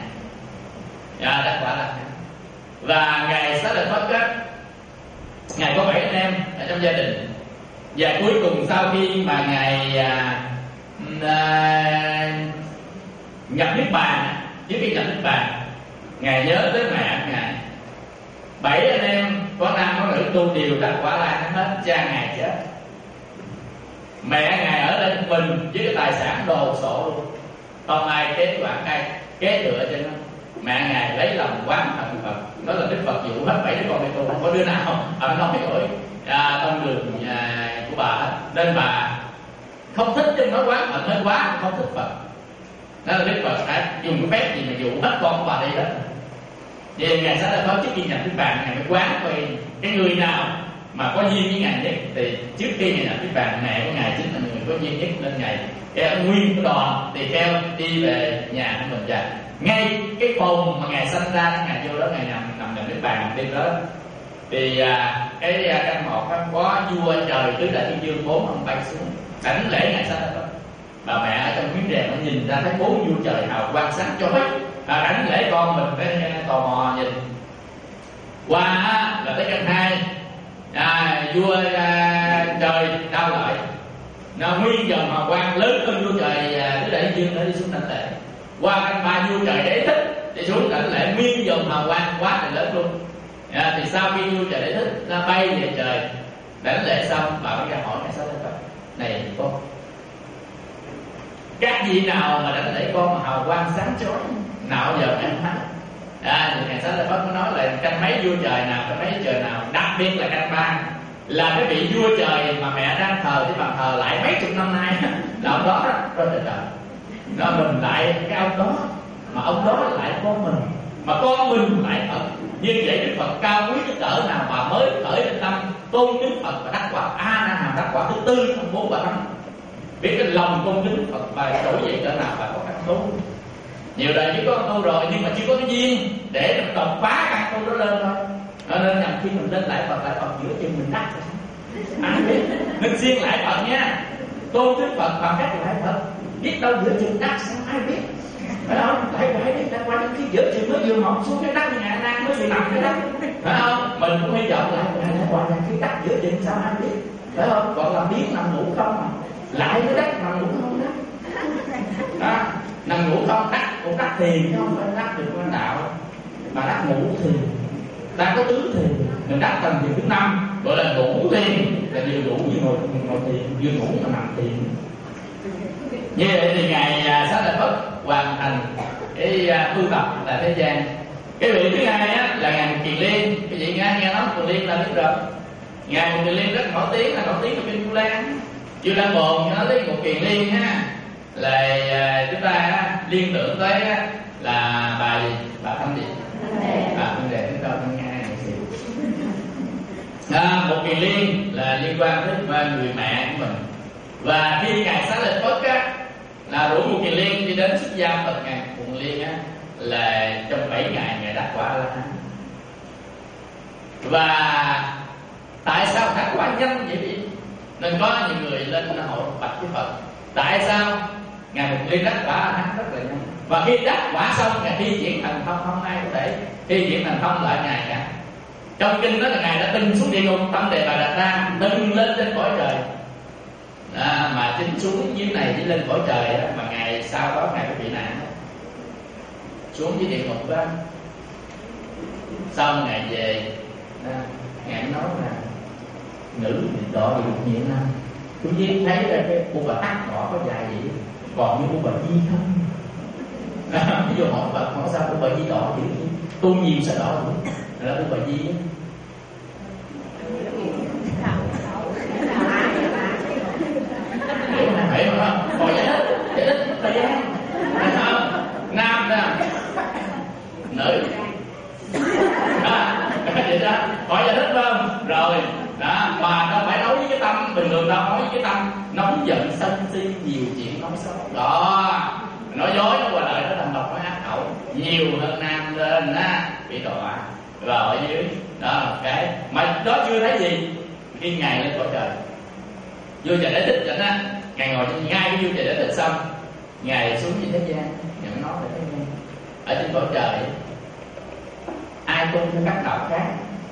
đắc quả La Hán. Và ngài Xá Lợi Phất á, ngài có 7 anh em ở trong gia đình. Và cuối cùng sau khi mà ngài nhập niết bàn, trước khi nhập niết bàn, ngài nhớ tới mẹ ngài. 7 anh em có nam có nữ tu đều đắc quả La hết. Cha ngài chết, mẹ ngài ở đây mình với cái tài sản đồ sộ luôn, không ai kế quản ai kế thừa cho nó. Mẹ ngài lấy lòng quán thần Phật, nói là Đức Phật dụ hết 7 đứa con đi tu, không có đứa nào nói nổi con đường của bà hết. Nên bà không thích chứ nói quán Phật hết quá, không thích Phật. Đó là Đức Phật phải dùng cái phép gì mà dụ hết con của bà đi hết. Vì ngài sẽ là có trước khi nhập niết bàn, ngài mới quán coi cái người nào mà có duyên với ngài nhất, thì trước khi ngài nhập niết bàn, mẹ của ngài chính là người có duyên nhất, nên ngài kéo nguyên cái đoàn thì kéo đi về nhà của mình. Và ngay cái phòng mà ngài sanh ra, ngài vô đó, ngài nằm nhập niết bàn đêm đó. Thì cái căn hộ có vua trời tứ đại thiên vương 4 ông bay xuống đảnh lễ ngài sanh ra. Bà mẹ ở trong miếng rèm nó nhìn ra thấy 4 vua trời hào quang sáng chói đảnh lễ con mình, phải tò mò nhìn qua là tới căn 2, vua trời đau lợi, nó nguyên dòng hào quang lớn hơn vua trời tứ đại thiên vương đã đi xuống đảnh lễ. Qua căn 3 vua trời Đế Thích đi xuống đảnh lễ, nguyên dòng hào quang quá là lớn luôn. Thì sau khi vua trời Đế Thích nó bay về trời đảnh lễ xong, bà mới ra hỏi ngài Xá Lợi Phất: này con, các vị nào mà đảnh lễ con mà hào quang sáng chói, nào giờ em thấy? Thì ngài Xá Lợi Phất có nói là canh mấy vua trời nào, canh mấy trời nào, đặc biệt là canh 3 là cái vị vua trời mà mẹ đang thờ cái bàn thờ lại mấy chục năm nay là ông đó đó trời trời. Nó mình lại cái ông đó, mà ông đó lại con mình, mà con mình lại Phật. Như vậy Đức Phật cao quý cái cỡ nào mà mới khởi lên tâm tôn kính Phật và đắc quả A Nan Hàm, đắc quả thứ 4 trong 4 quả thánh. Biết cái lòng tôn kính Phật và trỗi dậy cỡ nào, và có căn tu nhiều đời chỉ có căn tu rồi, nhưng mà chưa có cái duyên để mình đột phá căn tu đó lên thôi. Nên nhằm khi mình lên lại Phật giữa chừng mình đắc ai biết, nên siêng lại Phật nha, tôn kính Phật bằng cách lại Phật. Biết đâu giữa chừng đắc sao ai biết, phải không? Lại đi lại qua đến khi giữa chừng nó vừa mọc xuống cái đất nhà Nan nó vừa nằm cái đất, phải không? Mình cũng hy vọng lại qua đến khi đắc giữa chừng sao ai biết, phải không? Còn là biết nằm ngủ không mà lại cái đất nằm ngủ không đó, nằm ngủ không đắc cũng đắc thiền chứ không phải đắc được quan đạo, mà đắc ngủ thiền. Ta có tứ thiền, mình đắc thành thiền thứ 5 gọi là ngủ thiền, là vừa ngủ vừa ngồi thiền, vừa ngủ mà nằm thiền. Như vậy thì ngài Xá Lợi Phất hoàn thành cái tu tập tại thế gian. Cái vị thứ hai á là ngài Mục Kiền Liên. Cái vị nghe nói Mục Kiền Liên là biết rồi. Ngài Mục Kiền Liên rất nổi tiếng, là nổi tiếng ở kinh Vu Lan. Vu Lan Bồn nói tới Mục Kiền Liên ha, là chúng ta liên tưởng tới là bà gì, bà Thanh gì, bà Thanh Đề chúng ta không nghe này gì. Mục Kiền Liên là liên quan tới người mẹ của mình. Và khi ngài Xá Lợi Phất á là rủ Mục Kiền Liên đi đến xuất gia Phật, ngài Mục Kiền Liên á là trong 7 ngày ngài đắc quả La Hán. Và tại sao đắc quả nhanh vậy đi? Nên có nhiều người lên hội bạch với Phật, tại sao ngài Mục Kiền Liên đắc quả La Hán rất là nhanh, và khi đắc quả xong ngài thi triển thành thông, không ai có thể thi triển thành thông lại ngài cả. Trong kinh đó là ngài đã từng xuống địa ngục, tâm Đề Bà Đạt Đa từng lên trên cõi trời. Mà chính xuống dưới này chỉ lên cõi trời đó, mà ngày sau đó ngài có bị nạn xuống dưới địa ngục đó. Xong ngài về ngài nói là nữ thì đọ địa ngục nhiều năm, tôi biết thấy là cái U Bà Tắc đỏ có dài gì, còn như U Bà Di không. Ví dụ hỏi Phật hỏi sao U Bà Di đỏ dữ, tôi nhiều sao đỏ nữa là U Bà Di đó. Phải không? Hỏi giải thích thời gian. Nam nè, nữ. Vậy đó, hỏi giải thích không? Rồi, đó, mà đâu phải nói với cái tâm bình thường đâu, nói với cái tâm nóng giận sân si nhiều chuyện nói xấu. Đó, nói dối nó qua đời nó thành độc nó ác khẩu nhiều hơn nam lên á, bị đọa. Rồi ở dưới đó là cái mà đó chưa thấy gì khi ngài lên cõi trời. Vua Trời Đế Thích chẳng á, ngài ngồi ngay cái vua Trời Đế Thích xong, ngài xuống trên thế gian, nhận nói về thế gian. Ở trên cõi trời ai tu theo các đạo khác,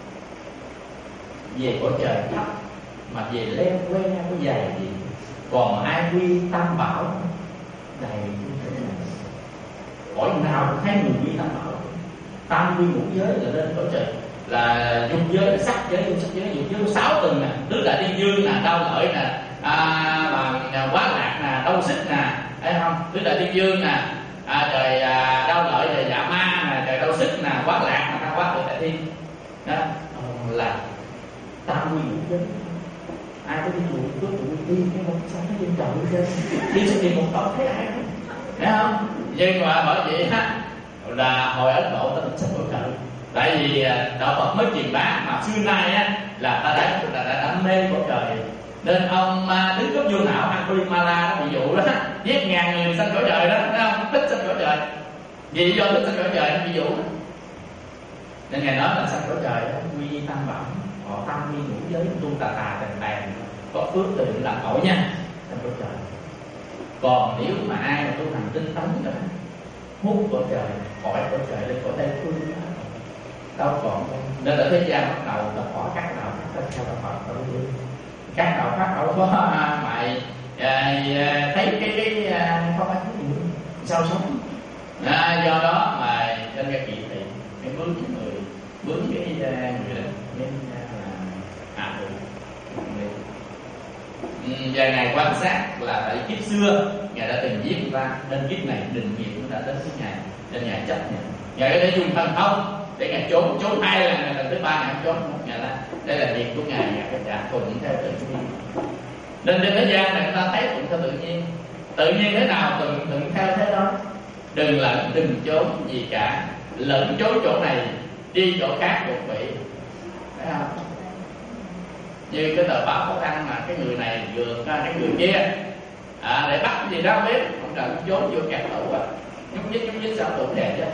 về cõi trời thấp mà về leo que có dày gì, còn ai quy tam bảo đầy như thế này. cõi nào cũng thấy người duy tam bảo. Tam quy ngũ giới là lên cõi trời, là dục giới, sắc giới, vô sắc giới, dục giới 6 tầng nè, tứ đại thiên dương nè, đau lợi nè, quá lạc nè, đau xích nè, thấy không? Tứ đại thiên dương nè, trời đau lợi, trời dạ ma nè, trời đau xích nè, quá lạc nè, quá tứ đại thiên, đó là tam quy ngũ giới. Ai có đi ngủ cướp tụi đi cái không sao nó trên trời trên đi xuất hiện một tộc thấy ai không, thấy không? Nhưng mà bởi vậy á là hồi Ấn Độ ta định sắp cõi trời, tại vì đạo Phật mới truyền bá, mà xưa nay á là ta đã mê cõi trời, nên ông đứng cấp vô não Angulimala đó, ví dụ đó giết ngàn người sanh cõi trời đó, thấy không? Thích sanh cõi trời, vì do thích sanh cõi trời đó, ví dụ đó. Nên ngài nói là sanh cõi trời đó quy tam bảo, họ tam quy ngũ giới tu tà tàn tàn, có phước từ định làm cõi nha, sanh cõi trời. Còn nếu mà ai mà tu hành tinh tấn rồi hút cõi trời, khỏi cõi trời lên cõi Tây phương đâu còn. Nên là thế gian bắt đầu là khỏi các đạo khác theo đạo Phật đâu, các đạo khác đâu có mày thấy cái không ai thấy gì sao sống. Do đó mà trên cái kỳ thị cái bướng người, bướng cái người đó nên và ngài quan sát là tại kiếp xưa ngài đã từng giết người ta, nên kiếp này định nghiệp cũng đã đến với ngài, nên ngài chấp nhận. Ngài có thể dùng thần thông để ngài trốn 2 lần, lần thứ 3 ngài không trốn một ngài là đây là việc của ngài phải trả thuận theo tự nhiên. Nên trên thế gian này người ta thấy thuận theo tự nhiên thế nào thuận theo thế đó, đừng lẫn đừng trốn gì cả, lẫn trốn chỗ này đi chỗ khác một vị, thấy không? Như cái tờ báo có đăng mà cái người này vượt ra cái người kia để bắt cái gì đó biết, không cần trốn vô kẹt tủ nhúc nhích sao tủ đẹp chứ,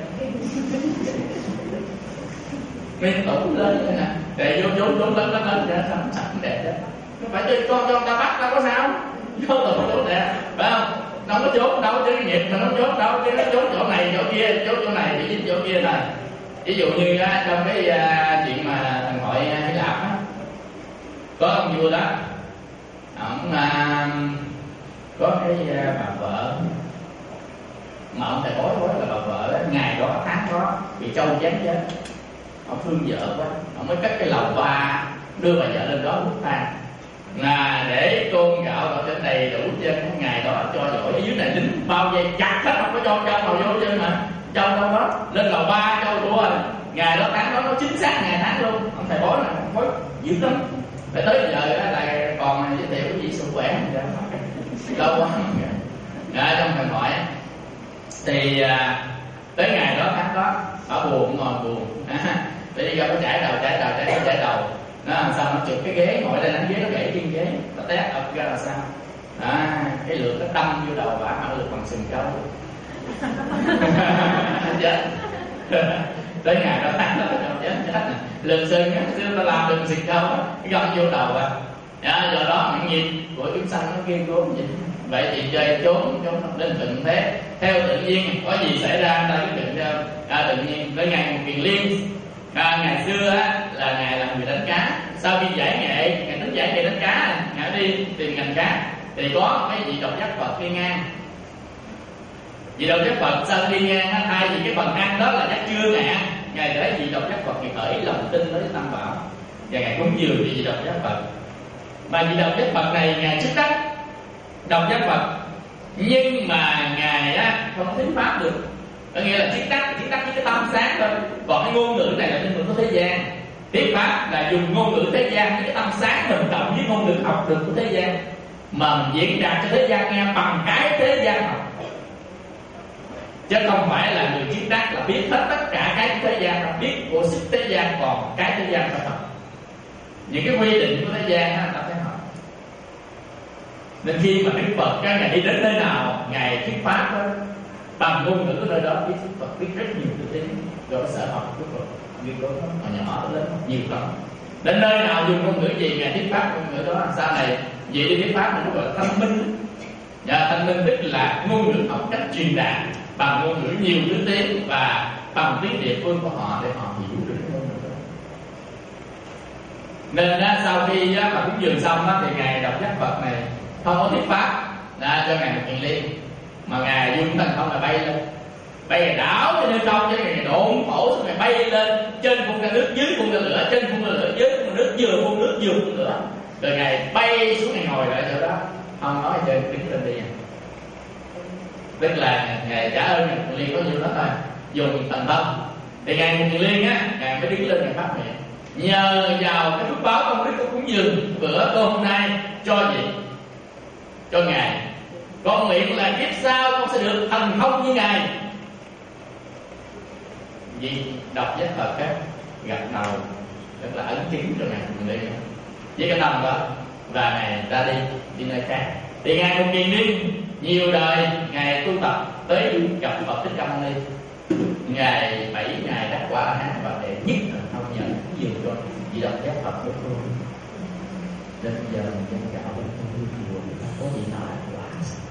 nguyên tủ lên nè, để vô trốn lớn ra sạch đẹp chứ, không phải cho con ta bắt ta có sao, vô tủ đẹp, phải không? Nó có trốn đâu chứ cái nghiệp mà nó trốn đâu, cái nó trốn chỗ này chỗ kia, trốn chỗ này bị dính chỗ kia này. Ví dụ như trong cái chuyện mà thần thoại Hy Lạp á, có ông vua đó, ông có cái bà vợ mà ông thầy bói là bà vợ đó, ngày đó tháng đó bị trâu chém chết, ông thương vợ quá, ông mới cất cái lầu ba đưa bà vợ lên đó hút than, là để côn gạo ở trên đầy đủ trên ngày đó cho giỏi, ở dưới này lính bao vây chặt hết, không có cho trâu nào vô trên mà trâu đâu đó lên lầu ba trâu đua rồi. Ngày đó tháng đó nó chính xác ngày tháng luôn, ông thầy bói là ông bói dữ lắm. Để tới giờ đó là còn giới thiệu cái gì sức khỏe lâu quá trong thần thoại. Thì tới ngày đó tháng đó bà buồn, ngồi buồn để đi ra có chải đầu nó làm sao nó trượt cái ghế, ngồi lên đánh ghế nó gãy chân ghế, nó té ập ra là sao cái lượt nó đâm vô đầu bà, hở lực bằng sừng trâu chết. Tới ngày đó tháng đó chết lượt sừng xưa ta làm được sừng trâu găm vô đầu do đó những nghiệp của chúng sanh nó kiên cố vậy. Vậy thì chơi trốn đến tận thế theo tự nhiên, có gì xảy ra ta quyết định theo tự nhiên. Với ngài một Kiền Liên ngày xưa là ngài là người đánh cá, sau khi giải nghệ, ngài tính giải nghệ đánh cá, ngài đi tìm ngành cá thì có mấy vị độc giác Phật đi ngang. Vị độc giác Phật sau đi ngang thay vì cái phần ăn đó là chắc chưa ngài để vị độc giác Phật thì khởi lòng tin với Tam Bảo và ngài cúng dường vị độc giác Phật. Mà vị độc giác Phật này ngài chức đắc độc giác Phật, nhưng mà ngài không thuyết pháp được, có nghĩa là chức đắc với cái tâm sáng thôi. Còn cái ngôn ngữ này là linh mượn của thế gian, thuyết pháp là dùng ngôn ngữ thế gian với cái tâm sáng mình cộng với ngôn ngữ học được của thế gian mà mình diễn đạt cho thế gian nghe bằng cái thế gian học, chứ không phải là người chức đắc là biết hết tất cả cái thế gian, biết của sức thế gian, còn cái thế gian phải học. Những cái quy định của thế gian ta phải học. Nên khi mà Đức Phật ngài đi đến nơi nào ngài thuyết pháp đó, bằng ngôn ngữ của nơi đó biết Đức Phật biết rất nhiều thứ tiếng do cái sở học của Đức Phật nghiên cứu nó nhỏ lớn nhiều lắm. Đến nơi nào dùng ngôn ngữ gì ngài thuyết pháp ngôn ngữ đó, sau này vậy đi thuyết pháp mình gọi là thanh minh. Thanh minh tức là ngôn ngữ học cách truyền đạt bằng ngôn ngữ nhiều thứ tiếng và bằng tiếng địa phương của họ để họ hiểu được ngôn ngữ đó. Nên sau khi mà cúng dường xong thì ngài độc giác Phật này không có thuyết pháp cho ngài một Kiền Liên, mà ngài dùng thần thông là bay lên Bây đảo cho nên không, cho mày độn khổ xong mày bay lên, trên phun ra nước, dưới phun ra lửa, trên phun ra lửa, dưới phun ra nước, vừa phun nước vừa phun lửa. Rồi Ngài bay xuống, Ngài ngồi lại chỗ đó, không nói trên đứng lên đi. Tức là Ngài trả ơn Ngài Mục Kiền Liên có nhiêu đó thôi, dùng thần thông. Thì Ngài Mục Kiền Liên á, Ngài mới đứng lên Ngài phát nguyện. Nhờ vào cái phước báo công đức của cúng dường bữa tối hôm nay cho gì? Cho Ngài. Con nguyện là kiếp sau con sẽ được thần thông như Ngài. Vì đọc giấy Phật á, gật đầu rất là ấn chứng cho Ngài Mục Kiền Liên với cái tâm đó, và Ngài ra đi nơi khác. Thì Ngài Mục Kiền Liên nhiều đời Ngài tu tập tới gặp Phật Thích Ca Mâu Ni. Ngài 7 ngày đắc quả A Hán và đệ nhất thần thông nhờ nhiều cho vì đọc giấy Phật của tôi. Đến giờ mình chân gạo bên trong cái chùa người ta có gì nào đắc quả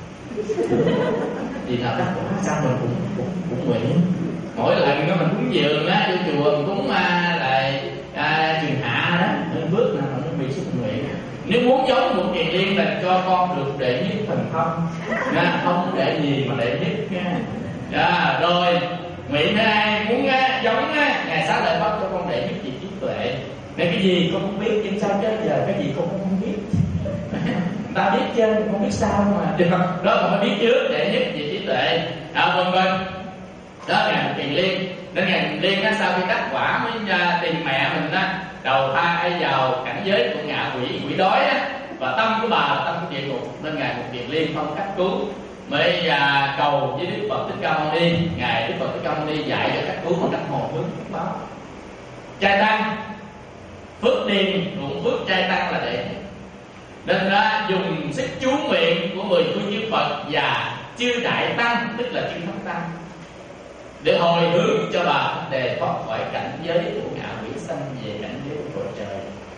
gì nào đắc quả sao mình cũng nguyện. Mỗi lần đó mình cúng dường á, vô chùa mình cúng lại Trường Hạ đó, nên bước nào mình bị sức nguyện. Nếu muốn giống Mục Kiền Liên là cho con được đệ nhất thần thông, không đệ gì mà đệ nhất nha. Rồi nguyện thứ hai muốn giống Ngài Xá Lợi Phất cho con đệ nhất gì trí tuệ. Nên cái gì con không biết, nhưng sao chứ giờ cái gì con cũng không biết. Ta biết chứ, con biết sao mà. Được không? Đó con phải biết trước đệ nhất gì trí tuệ. Vân vân. Đó Ngài Mục Kiền Liên. Nên Ngài Mục Kiền Liên á, sau khi đắc quả mới tìm mẹ mình á, đầu thai vào cảnh giới của ngạ quỷ đói á, và tâm của bà là tâm của địa ngục. Nên Ngài Mục Kiền Liên không cách cứu, mới cầu với Đức Phật Thích Ca Mâu Ni. Ngài Đức Phật Thích Ca Mâu Ni dạy cho cách cứu bằng cách hồi hướng phước báo. Trai tăng phước điền ruộng phước trai tăng là đệ. Nên dùng sức chú nguyện của 10 phương chư Phật và chư đại tăng, tức là chư thánh tăng, để hồi hướng cho bà đề thoát khỏi cảnh giới của ngạ quỷ sanh về cảnh giới của cõi trời.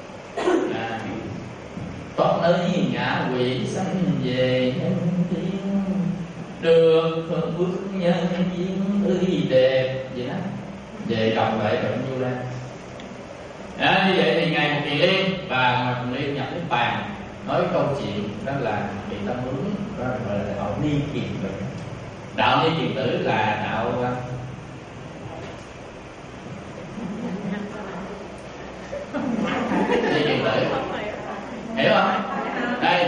Thoát nơi ngạ quỷ sanh về nhân thiên, được hưởng phước nhân duyên tươi đẹp. Vậy đó, về đọc lại bệnh nhiêu đây. Như vậy thì Ngài Mục Kiền Liên và Ngài Mục Kiền Liên nhập Niết Bàn nói câu chuyện đó là bị tâm hướng, đó gọi là đạo Ni Kiền Tử. Đạo Ni Kiền Tử là đạo Ni Kiền Tử, hiểu không? Đây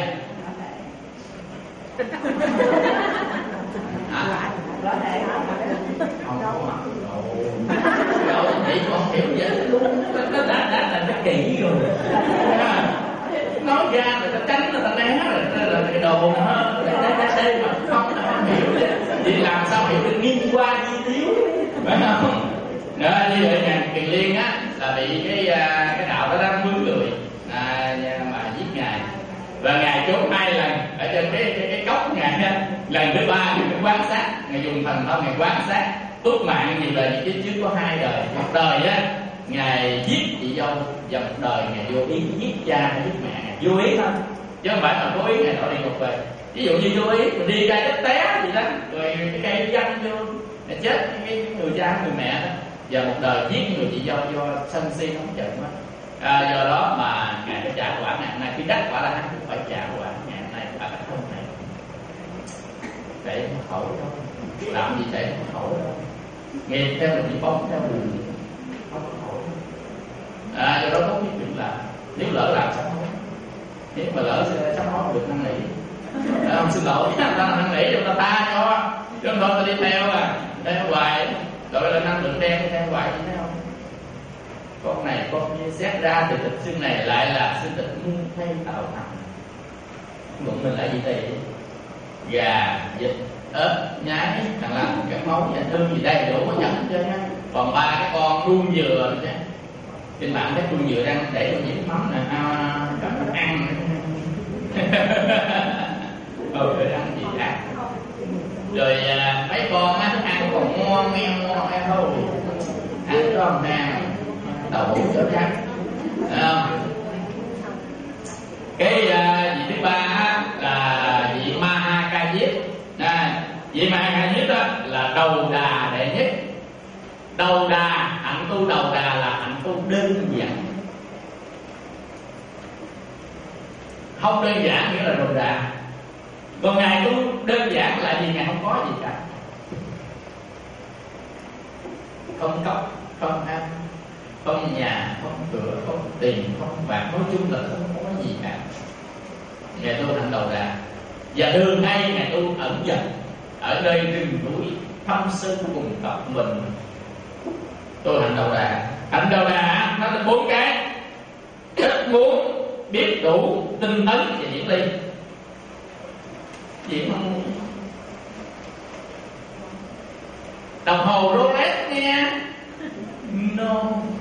chị con hiểu vậy luôn, nó đã là kỹ rồi. Nói ra là ta tránh, là ta né, là cái đồ nó đây mà không hiểu đấy. Thì làm sao hiểu được nghiêng qua di thiếu, phải không? Như vậy Ngài Mục Kiền Liên á là bị cái đạo đó đang mướn người mà giết Ngài, và Ngài trốn 2 lần ở trên cái cốc Ngài á. Lần thứ 3 Ngài quan sát, Ngài dùng thần thông Ngài quan sát túc mạng gì là những chứ có 2 đời. Một đời á Ngài giết chị dâu, và một đời Ngài vô ý giết cha giết mẹ. Vô ý thôi, chứ không phải là cố ý Ngài đổ địa ngục về. Ví dụ như vô ý mình đi ra chết té gì đó, rồi cái cây văng vô Ngài chết cái người cha người mẹ đó. Và một đời giết người chị dâu do sân si nóng giận đó. Do đó mà Ngài phải trả quả ngày hôm nay. Khi đắc quả là hắn cũng phải trả quả ngày hôm nay và cách không này. Để khẩu đó, làm gì để khẩu đó. Nghiệp theo mình chỉ phóng theo mình không có khẩu. Do đó tốt nhất chuyện là nếu lỡ làm sám hối, nếu mà lỡ sám hối được năn nỉ, không xin lỗi ta năn nỉ cho ta tha cho, chứ không thôi ta đi theo theo hoài, gọi là năng lượng đen theo hoài như thế không? Con này con kia xét ra từ thịt xương này lại là xương thịt muôn thay tạo thành. Bụng mình là gì đây? Gà, vịt, ếch, nhái, thằng làm cái máu và thương gì đây đủ có nhận cho nha. Còn 3 cái con đuông dừa chứ. Trên mạng thấy đuông dừa đang để trong dĩa mắm nè, cầm ăn. Để ăn gì khác. Rồi mấy con ăn còn ngon nghe thôi. Ăn cho ông hàng đầu hũ cho răng. Cái vị thứ 3 là vị Ma Ha Ca Diếp. Vị Ma Ha Ca Diếp đó là đầu đà đệ nhất. Đầu đà, hạnh tu đầu đà là hạnh tu đơn giản. Không đơn giản nghĩa là đầu đà. Còn Ngài tu đơn giản là gì? Ngài không có gì cả. không cốc, không ăn, không nhà, không cửa, không tiền, không bạc, nói chung là không có gì cả. Ngài tu hạnh đầu đà, và thường hay Ngài tu ẩn dật ở nơi rừng núi thâm sơn cùng tập mình. Tu hạnh đầu đà. Hạnh đầu đà nó là 4 cái: thích muốn, biết đủ, tinh tấn và diễn ly. Diễn không muốn. Đồng hồ Rolex nghe, no.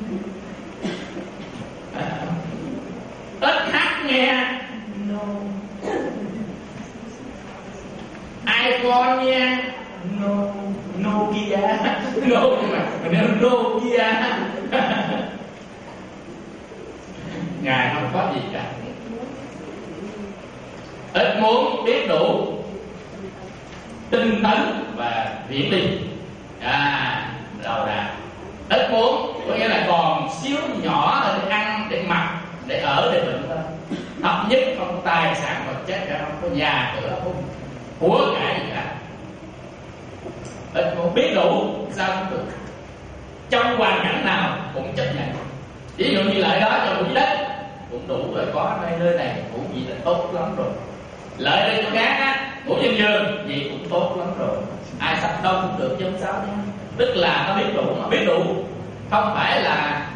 SH nghe, no. iPhone nha, no. Nokia, no, mà nếu Nokia. Ngài không có gì cả. Ít muốn, biết đủ, tinh tấn và viễn ly. Đầu đà. Ít muốn có nghĩa là còn xíu nhỏ để ăn, để mặc, để ở, để bệnh thôi. Thấp nhất không có tài sản vật chất, không có nhà cửa, không của cải gì cả. Ít muốn, biết đủ, sao cũng được, trong hoàn cảnh nào cũng chấp nhận. Ví dụ như lợi đó cho quỹ đất cũng đủ rồi, có nơi này cũng gì là tốt lắm rồi. Lợi đây chỗ khác á, ngủ trên giường gì cũng tốt lắm rồi. Ai sắp đông cũng được chứ không sao nha. Tức là nó biết đủ, mà biết đủ không phải là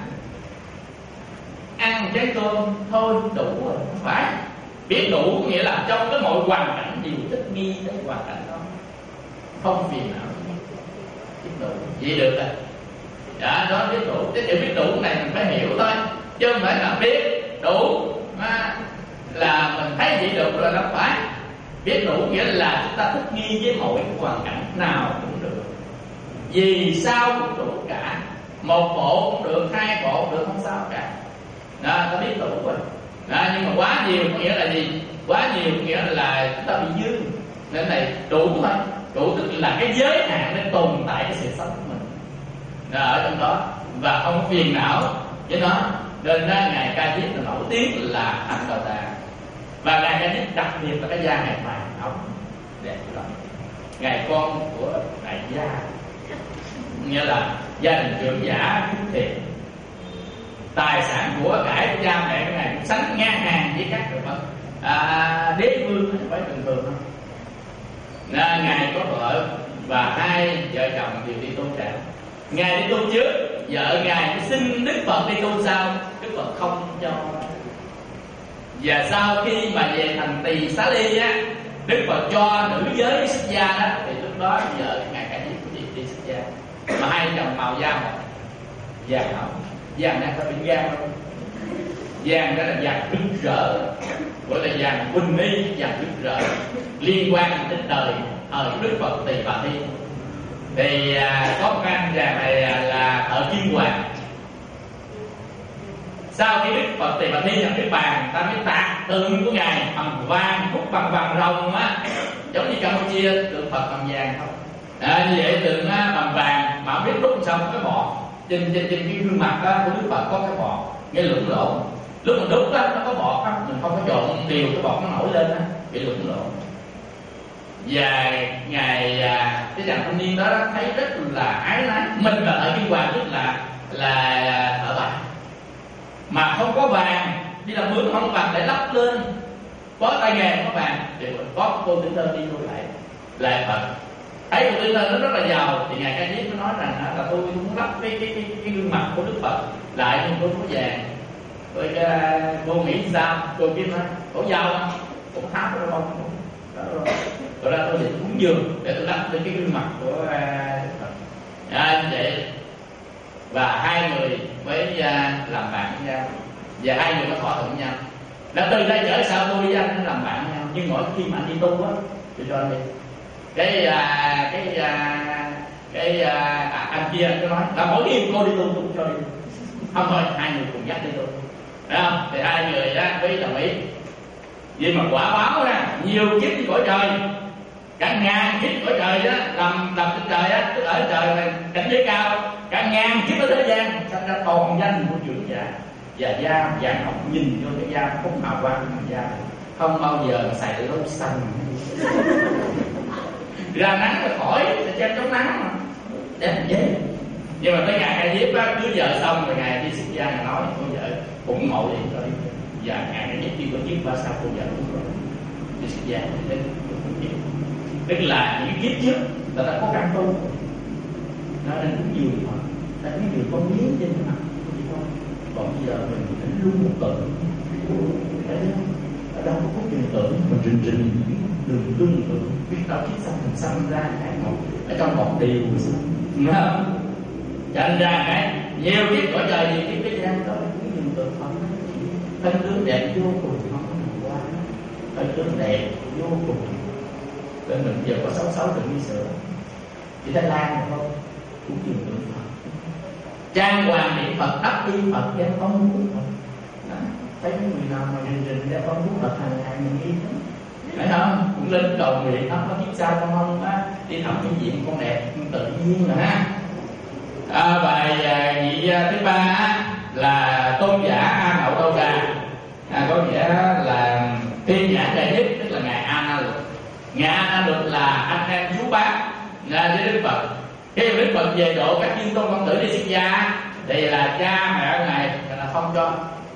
ăn chén cơm thôi đủ rồi, không phải. Biết đủ nghĩa là trong cái mọi hoàn cảnh đều thích nghi tới hoàn cảnh đó, không phiền não. Biết đủ vậy được rồi. Dạ, đó biết đủ. Cái chữ biết đủ này mình phải hiểu thôi, chứ không phải là biết đủ mà là mình thấy vậy được rồi, đâu phải. Biết đủ nghĩa là chúng ta thích nghi với mọi hoàn cảnh nào cũng được, vì sao cũng đủ cả. Một bộ cũng được, 2 bộ cũng được, không sao cả. Đó, ta biết đủ rồi. Đó, nhưng mà quá nhiều có nghĩa là gì? Quá nhiều có nghĩa là chúng ta bị dư. Nên này đủ thôi. Đủ tức là cái giới hạn để tồn tại cái sự sống của mình. Đó, ở trong đó và không phiền não với nó. Nên ra Ngài Ca Diếp là nổi tiếng là hạnh đầu đà. Và Ngài Ca Diếp đặc biệt là cái da Ngài vàng ống đẹp lắm. Ngài con của đại gia, nghĩa là gia đình trưởng giả thiệt. Tài sản của cải của cha mẹ của Ngài cũng sánh ngang hàng với các người Phật. Đế vương không phải bình thường không. Ngài có vợ và 2 vợ chồng đều đi tu tràng. Ngài đi tu trước, vợ Ngài xin Đức Phật đi tu sau, Đức Phật không cho. Và sau khi mà về thành Tỳ Xá Ly á, Đức Phật cho nữ giới xuất gia đó, thì lúc đó vợ Ngài Ca Diếp đi xuất gia. Mà 2 chồng màu da một vàng hồng, vàng đang có bị gan không? Vàng đó là vàng rực rỡ, gọi là vàng quỳnh y, vàng rực rỡ, liên quan đến đời thời Đức Phật Tỳ Bà Thi. Thì có một anh chàng này là thợ kim hoàng. Sau khi Đức Phật Tỳ Bà Thi nhận Niết Bàn, ta mới tạc tượng của Ngài bằng vàng, khúc bằng vàng rồng á, giống như Campuchia tượng Phật bằng vàng không? Như vậy tượng bằng vàng mà không biết lúc sao có cái bọt trên cái gương mặt đó của Đức Phật có cái bọt nghe lủng lộn. Lúc mình đúc đó nó có bọt đó, mình không có trộn đều cái bọt nó nổi lên đó, bị lủng lộn. Và Ngài cái chàng thanh niên đó thấy rất là ái nái. Mình là ở Kim Hoàng tức là thợ vàng mà không có vàng, đi làm mướn không có vàng để lắp lên, có tay nghề không có vàng thì có cô Tiểu Thơ đi lui lại Phật. Thấy cô Tiểu Thơ nó rất là giàu thì Ngài Ca Diếp nó nói rằng là tôi muốn lắp cái gương mặt của Đức Phật lại nhưng tôi có vàng. Rồi cô nghĩ sao? Cô kia nói cổ giàu không? Cũng tháo cái bông rồi ra tôi định cúng dường để tôi lắp lên cái gương mặt của Đức Phật. Như vậy và 2 người mới làm bạn với nhau và 2 người có thỏa thuận nhau. Đã từ đây trở sau tôi với anh làm bạn với nhau, nhưng mỗi khi mà anh đi tu á thì cho anh đi. Anh kia anh nói là mỗi khi cô đi tu tôi cũng cho đi. Không thôi 2 người cùng dắt đi tu, phải không? Thì 2 người đó mới đồng ý. Vì mà quả báo ra nhiều kiếp cõi trời, cả ngàn kiếp cõi trời đó, làm trên trời á, tức ở trời này cảnh giới cao, cả ngàn kiếp ở thế gian sanh ra toàn danh của trưởng giả. Và da vàng ống, nhìn vô cái da không hào quang của da, không bao giờ xài lông xanh. Ra nắng là khỏi, sẽ che chống nắng mà đẹp dễ. Nhưng mà tới ngày Ca Diếp á, cưới vợ xong rồi ngày đi xuất gia, ngài nói cô vợ ủng hộ đi rồi và ngày Ca Diếp đi có kiếp qua sau cô vợ cũng rồi đi xuất gia đến. Tức là những kiếp trước ta đã có căn tu, nó nên cũng dường thôi, ta cũng dường con miếng trên cái mặt chị không. Còn bây giờ mình đánh luôn một tuần, ở đâu có hiện tượng mình rình đường tương tự biết đâu kiếp xong mình sanh ra cái một ở trong một điều đúng không? Thành ra cái nhiều kiếp cõi trời nhiều kiếp cái gian đó cũng dường tượng Phật, thân tướng đẹp vô cùng, không có nào qua, thân tướng đẹp vô cùng. Nên mình giờ có xấu đừng đi sửa. Chỉ Thái Lan được không? Cũng dường tượng Phật. Trang hoàng niệm Phật, đắp y Phật, đem con muốn Phật. Thấy cái người nào mà rình đem con muốn Phật hàng ngày mình đi hết. Phải không? Cũng lên cầu nguyện nó có kiếp sau con không á, đi thăm cái diện con đẹp tự nhiên rồi ha. Bài vị thứ ba là tôn giả A Nậu Đô Đà, có nghĩa là thiên nhãn đệ nhất, tức là ngài A Na Luật. Ngài A Na Luật là anh em chú bác với Đức Phật. Khi Đức Phật về độ các chư tôn công tử đi xuất gia thì là cha mẹ ngài là không cho.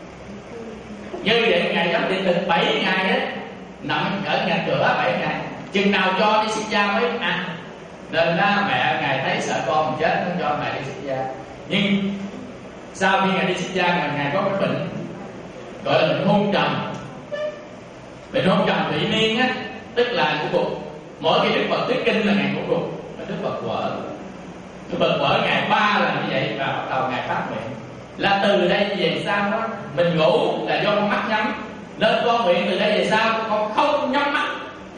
Như vậy ngài giám định được 7 ngày đấy, nằm ở nhà cửa 7 ngày, chừng nào cho đi xuất gia mới ăn. Nên mẹ ngài thấy sợ con chết nó cho ngài đi xuất gia. Nhưng sau khi ngài đi xuất gia ngài có cái bệnh gọi là bệnh hôn trầm. Bệnh hôn trầm thủy miên á, tức là ngủ gục. Mỗi khi Đức Phật thuyết kinh là ngài ngủ gục, Đức Phật vỡ. Đức Phật vỡ ngài 3 lần như vậy và bắt đầu ngài phát nguyện là từ đây về sau đó mình ngủ là do con mắt nhắm, nên con nguyện từ đây về sau con không nhắm mắt,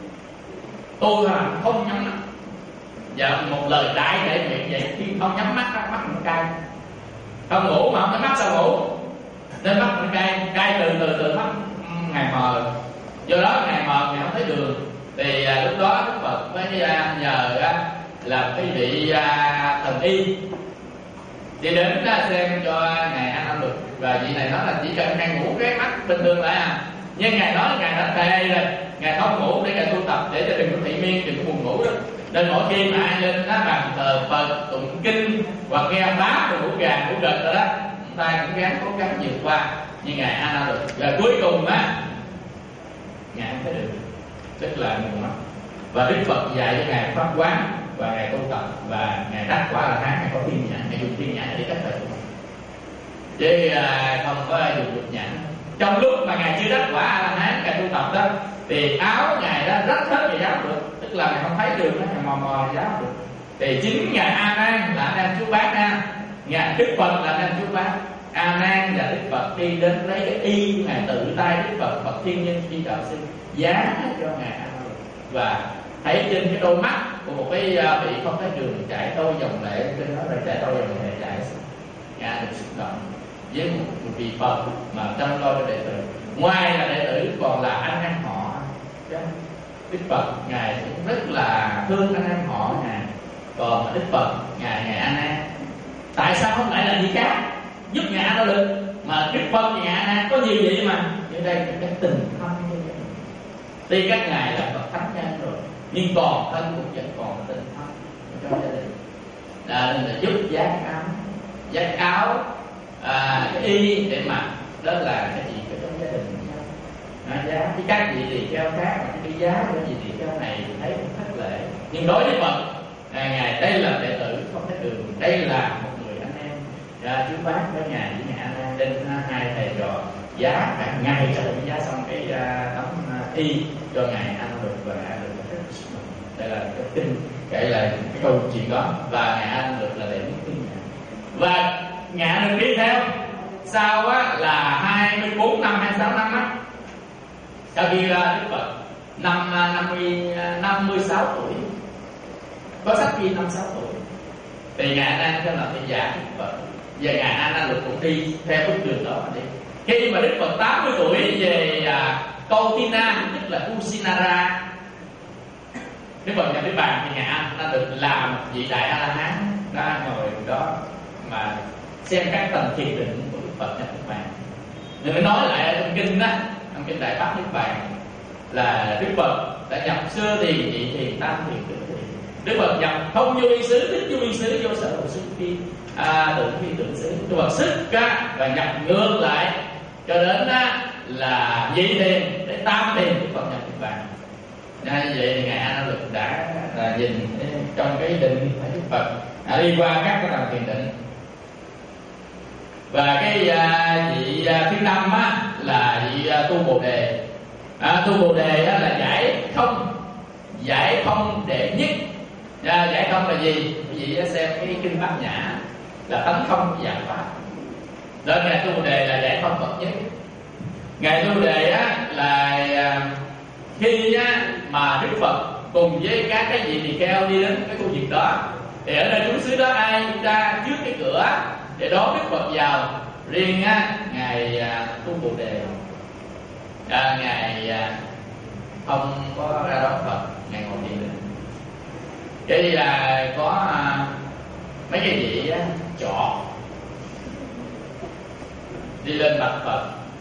tôi là không nhắm mắt. Và một lời đại để nguyện vậy, khi không nhắm mắt mắt mình cay, không ngủ mà không nhắm mắt sao ngủ, nên mắt mình cay từ mắt ngày mờ. Do đó ngày mờ ngày không thấy đường thì lúc đó Đức Phật mới nhờ là cái vị thần y đi đến xem cho ngài A Na Luật, và vị này nói là chỉ cần ngài ngủ cái mắt bình thường lại nhưng ngài nói ngài đã thề rồi, ngài không ngủ để ngài tu tập để cho đừng có thị miên, đừng có buồn ngủ đó. Nên mỗi khi mà ai lên bàn thờ Phật tụng kinh hoặc nghe pháp rồi ngủ gà ngủ gật rồi đó, chúng ta cũng cố gắng vượt qua như ngài A Na Luật. Và cuối cùng ngài không thấy được, tức là mù mắt. Và Đức Phật dạy cho ngài pháp quán và ngài tu tập và ngài đắc quả là ngài có thiên nhãn, ngài dùng thiên nhãn để cách thời chứ không có dùng dục nhãn. Trong lúc mà ngài chưa đắc quả A La Hán, ngài tu tập đó thì áo ngài đó rách hết về giáo được, tức là ngài không thấy đường, ngài mò giáo được. Thì chính ngài A Nan là anh em chú bác ngài Đức Phật là anh em chú bác. A Nan và Đức Phật đi đến lấy cái y ngài tự tay Đức Phật, Phật Thiên Nhân Chi Đạo Sinh giá cho ngài A Nan và thấy trên cái đôi mắt của một cái vị không thấy đường chảy đôi dòng lệ trên đó, rồi chảy đôi dòng lệ chảy ngài được xúc động với một vị Phật mà chăm lo cho đệ tử. Ngoài là đệ tử còn là anh em họ. Đức Phật ngài cũng rất là thương anh em họ ngài. Còn Đức Phật ngài A Nan tại sao không lại là gì khác giúp ngài A Na Luật mà Đức Phật ngài A Nan có nhiều vậy mà ở đây cái tình thân như vậy. Tuy các ngài là Phật thánh nhân rồi nhưng còn thân cũng vẫn còn tình thân trong gia đình, là giúp giác áo cái y để mặc, đó là cái gì ở trong gia đình giá. Chứ các vị tỳ kheo khác mà cái giá của vị tỳ kheo này thấy cũng thất lễ, nhưng đối với Phật ngài đây là đệ tử không thấy đường, đây là một người anh em chú bác với ngài A Nan, nên hai thầy trò giá cả ngày cho định giá xong cái tấm y cho ngài A Na Luật và ngài được rất xúc động. Đây là cái kinh kể lại cái câu chuyện đó, và ngài A Na Luật là đệ nhất kinh và ngài A Na Luật đi theo sau là 24 năm 26 năm sau khi ra Đức Phật năm 56 tuổi, có sách ghi 56 tuổi thì ngài A Nan cho là thầy giả Đức Phật, và ngài A Na Luật cũng đi theo bước đường đó mà đi. Khi mà Đức Phật 80 tuổi về Kautina, tức là Kusinara, Đức Phật nhập Niết Bàn thì ngài A Na Luật là một vị đại A La Hán đã ngồi đó mà xem các tầng thiền định của Đức Phật nhập Niết Bàn. Nên mới nói lại ở trong kinh đó, trong kinh Đại Pháp Niết Bàn là Đức Phật đã nhập xưa thì nhị thiền, tam thiền, tứ thiền, Đức Phật nhập không vô biên xứ, tức vô biên xứ vô sở hữu xứ phi tưởng phi tưởng xứ. Đức Phật xuất ra và nhập ngược lại cho đến là nhị thiền để tam thiền Đức Phật nhập Niết Bàn. Như vậy thì ngài A Nan Lực đã nhìn trong cái định của Đức Phật đi qua các cái tầng thiền định. Và cái vị thứ năm là vị tu Bồ Đề. Tu Bồ Đề là giải không đệ nhất. Giải không là gì? Quý vị xem cái kinh Bát Nhã là tánh không giải pháp. Đó, ngài tu Bồ Đề là giải không bậc nhất. Ngài tu Bồ Đề là khi mà Đức Phật cùng với các cái vị tỳ kheo đi đến cái khu vực đó, thì ở nơi trú xứ đó ai cũng ra trước cái cửa để đón Đức Phật vào. Riêng ngài tu Bồ Đề ngài không có ra đón Phật, ngài ngồi thiền định. Cái là có mấy cái vị trọ đi lên bạch Phật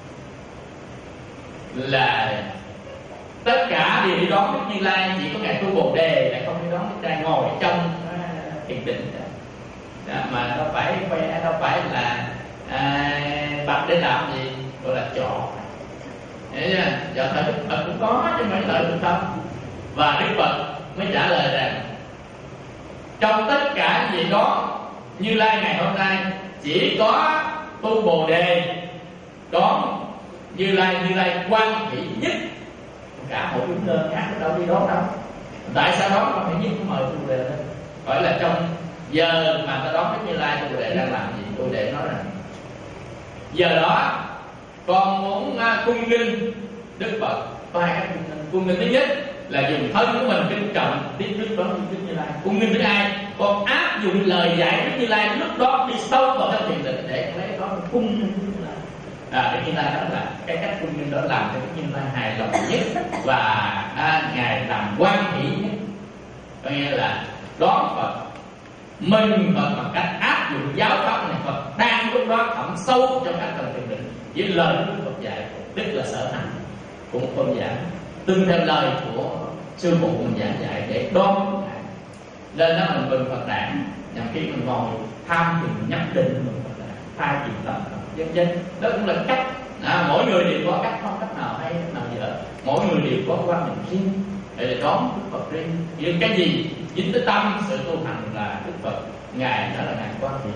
là tất cả đều đi đón Đức Như Lai, chỉ có ngài tu Bồ Đề lại không đi đón Đức Trai ngồi trong thiền định đó. Mà nó phải khoe, đâu phải là bạch để làm gì, gọi là trọ. Hiểu chưa? Giờ thời Đức Phật cũng có chứ mấy lợi được không? Và Đức Phật mới trả lời rằng trong tất cả gì đó Như Lai ngày hôm nay chỉ có tu Bồ Đề đón Như Lai quan hỷ nhất. Cả hội chúng đơn khác đâu đi đón đâu. Tại sao đón quan hỷ nhất mời tu Bồ Đề lên? Hỏi là trong giờ mà ta đón Đức Như Lai, tu Bồ Đề đang làm gì? Tu Bồ Đề nói rằng giờ đó con muốn cung nghinh Đức Phật. Có hai cách cung nghinh. Thứ nhất là dùng thân của mình trân trọng tiếp Đức đón Đức Như Lai. Cung nghinh thứ hai, con áp dụng lời dạy Đức Như Lai lúc đó đi sâu vào trong thiền định để lấy đó cung nghinh Đức Như Lai. Đức Như Lai đó là cái cách cung nghinh đó làm cho Đức Như Lai hài lòng nhất và ngài làm quan hỷ nhất. Có nghĩa là đón Phật, mừng Phật bằng cách áp dụng giáo pháp này. Phật đang lúc đó thẩm sâu trong các tầng thiền định với lời Đức Phật dạy, tức là sở hành của một tôn giả, tương theo lời của sư phụ mình giảng dạy để đón lên đó mình mừng Phật đản. Nhằm khi mình ngồi tham thiền nhập định mừng Phật đản, thay thiền tâm dân dân, đó cũng là cách. Mỗi người đều có cách, không cách nào hay cách nào dở. Mỗi người đều có quan niệm riêng để đón Đức Phật riêng. Nhưng cái gì dính tới tâm sự tu hành là Đức Phật ngài đó là ngài quan hỷ.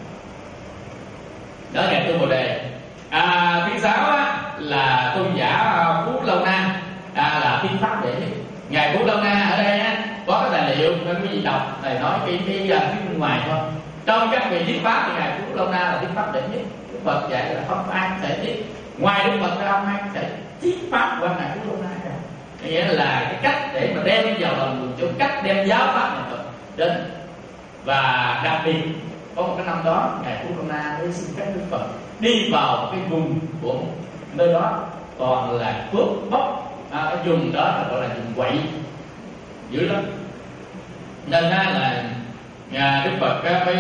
Đó ngài tu Bồ Đề. Thứ sáu là tôn giả Phú Lâu Na, là thiên pháp đệ nhất. Ngài Phú Lâu Na ở đây có cái tài liệu nên quý vị đọc thầy nói cái phía bên ngoài thôi. Trong các vị thuyết pháp thì ngài Phú Lâu Na là thuyết pháp đệ nhất. Đức Phật dạy là không ai thể thuyết ngoài Đức Phật ra, không ai thể thuyết pháp qua ngài Phú Lâu Na cả. Nghĩa là cái cách để mà đem vào lòng quần chúng, cách đem giáo pháp này Phật đến. Và đặc biệt có một cái năm đó ngài Phú Lâu Na mới xin phép Đức Phật đi vào cái vùng của nơi đó toàn là cướp bóc. Cái vùng đó là gọi là vùng quậy dữ lắm, nên là Đức Phật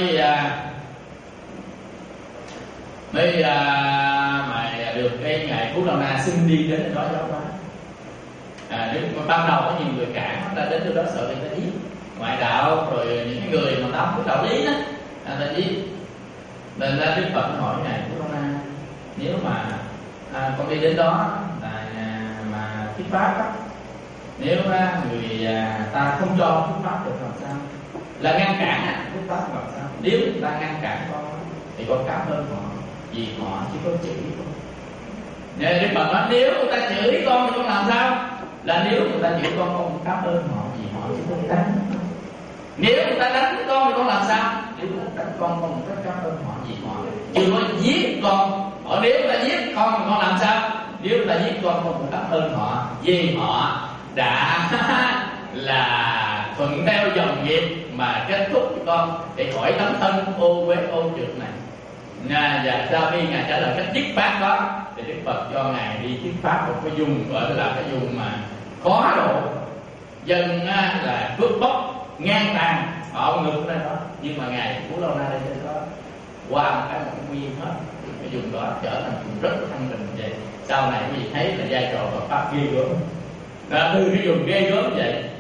mới mà được cái ngài Phú Lâu Na xin đi đến đó giáo hóa. Ban đầu có nhiều người cản ta đến từ đó sợ người ta giết ngoại đạo, rồi những cái người mà ta không có đạo lý đó ta giết. Nên Đức Phật hỏi ngài Phú Lâu Na, nếu mà con đi đến đó mà thuyết pháp đó, nếu người ta không cho thuyết pháp được làm sao? Là ngăn cản thuyết pháp làm sao? Nếu người ta ngăn cản con thì con cảm ơn họ, vì họ chỉ có chửi con. Nên Đức Phật nói nếu người ta chửi con thì con làm sao? Là nếu người ta chửi con không cảm ơn họ, vì họ chỉ có đánh. Nếu người ta đánh con thì con làm sao? Nếu người ta đánh con không có cảm ơn họ, vì họ chưa có giết con. Nếu người ta giết con thì con làm sao? Nếu người ta giết con không cảm ơn họ, vì họ đã là thuận theo dòng nghiệp mà kết thúc cho con để khỏi tấm thân ô uế ô trượt này. Và sau khi ngài trả lời cách dứt pháp đó thì Đức Phật cho ngài đi thuyết pháp một cái vùng gọi là cái vùng mà khó độ, dân là cướp bóc ngang tàn họ ngược lên đó, nhưng mà ngài Phú Lâu Na đây trên đó qua một cái nguy hiểm hết, cái vùng đó trở thành vùng rất thanh bình vậy. Sau này quý vị thấy là vai trò Phật pháp ghê gớm, từ cái vùng ghê gớm vậy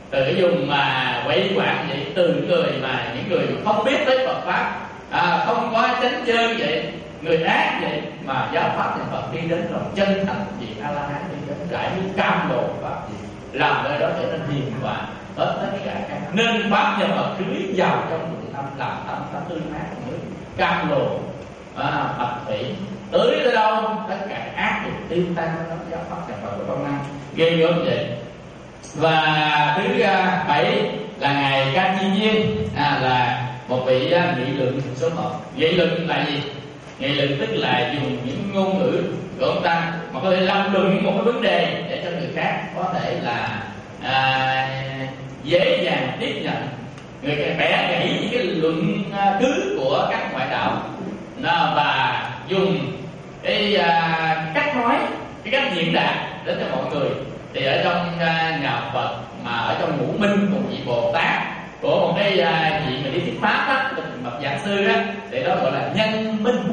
từ cái vùng mà quậy quạng vậy, từ những người không biết tới Phật pháp, không có chánh chơi vậy, người ác vậy, mà giáo pháp thì Phật đi đến rồi, chân thành gì A La Hán đi đến rải nước cam lộ pháp gì, làm nơi đó trở nên hiền hòa hết tất cả các nên pháp nhân Phật tưới vào trong nội tâm, làm tâm ta tươi mát mới cam lộ bạch thủy tới tới đâu tất cả ác thì tiêu tan đó. Giáo pháp nhà Phật có công năng ghê gớm vậy. Và thứ 7 là ngài Ca Chi Viên, là một vị nghị luận số 1. Nghị luận là gì? Nghị luận tức là dùng những ngôn ngữ của ông ta mà có thể lâm luận một cái vấn đề để cho người khác có thể là dễ dàng tiếp nhận. Người bẻ gãy những cái luận cứ của các ngoại đạo và dùng cái cách nói, cái cách diễn đạt đến cho mọi người. Thì ở trong nhà Phật mà ở trong Ngũ Minh một vị Bồ Tát của một cái vị mà đi thuyết pháp á, bậc giảng sư á, thì đó gọi là nhân minh.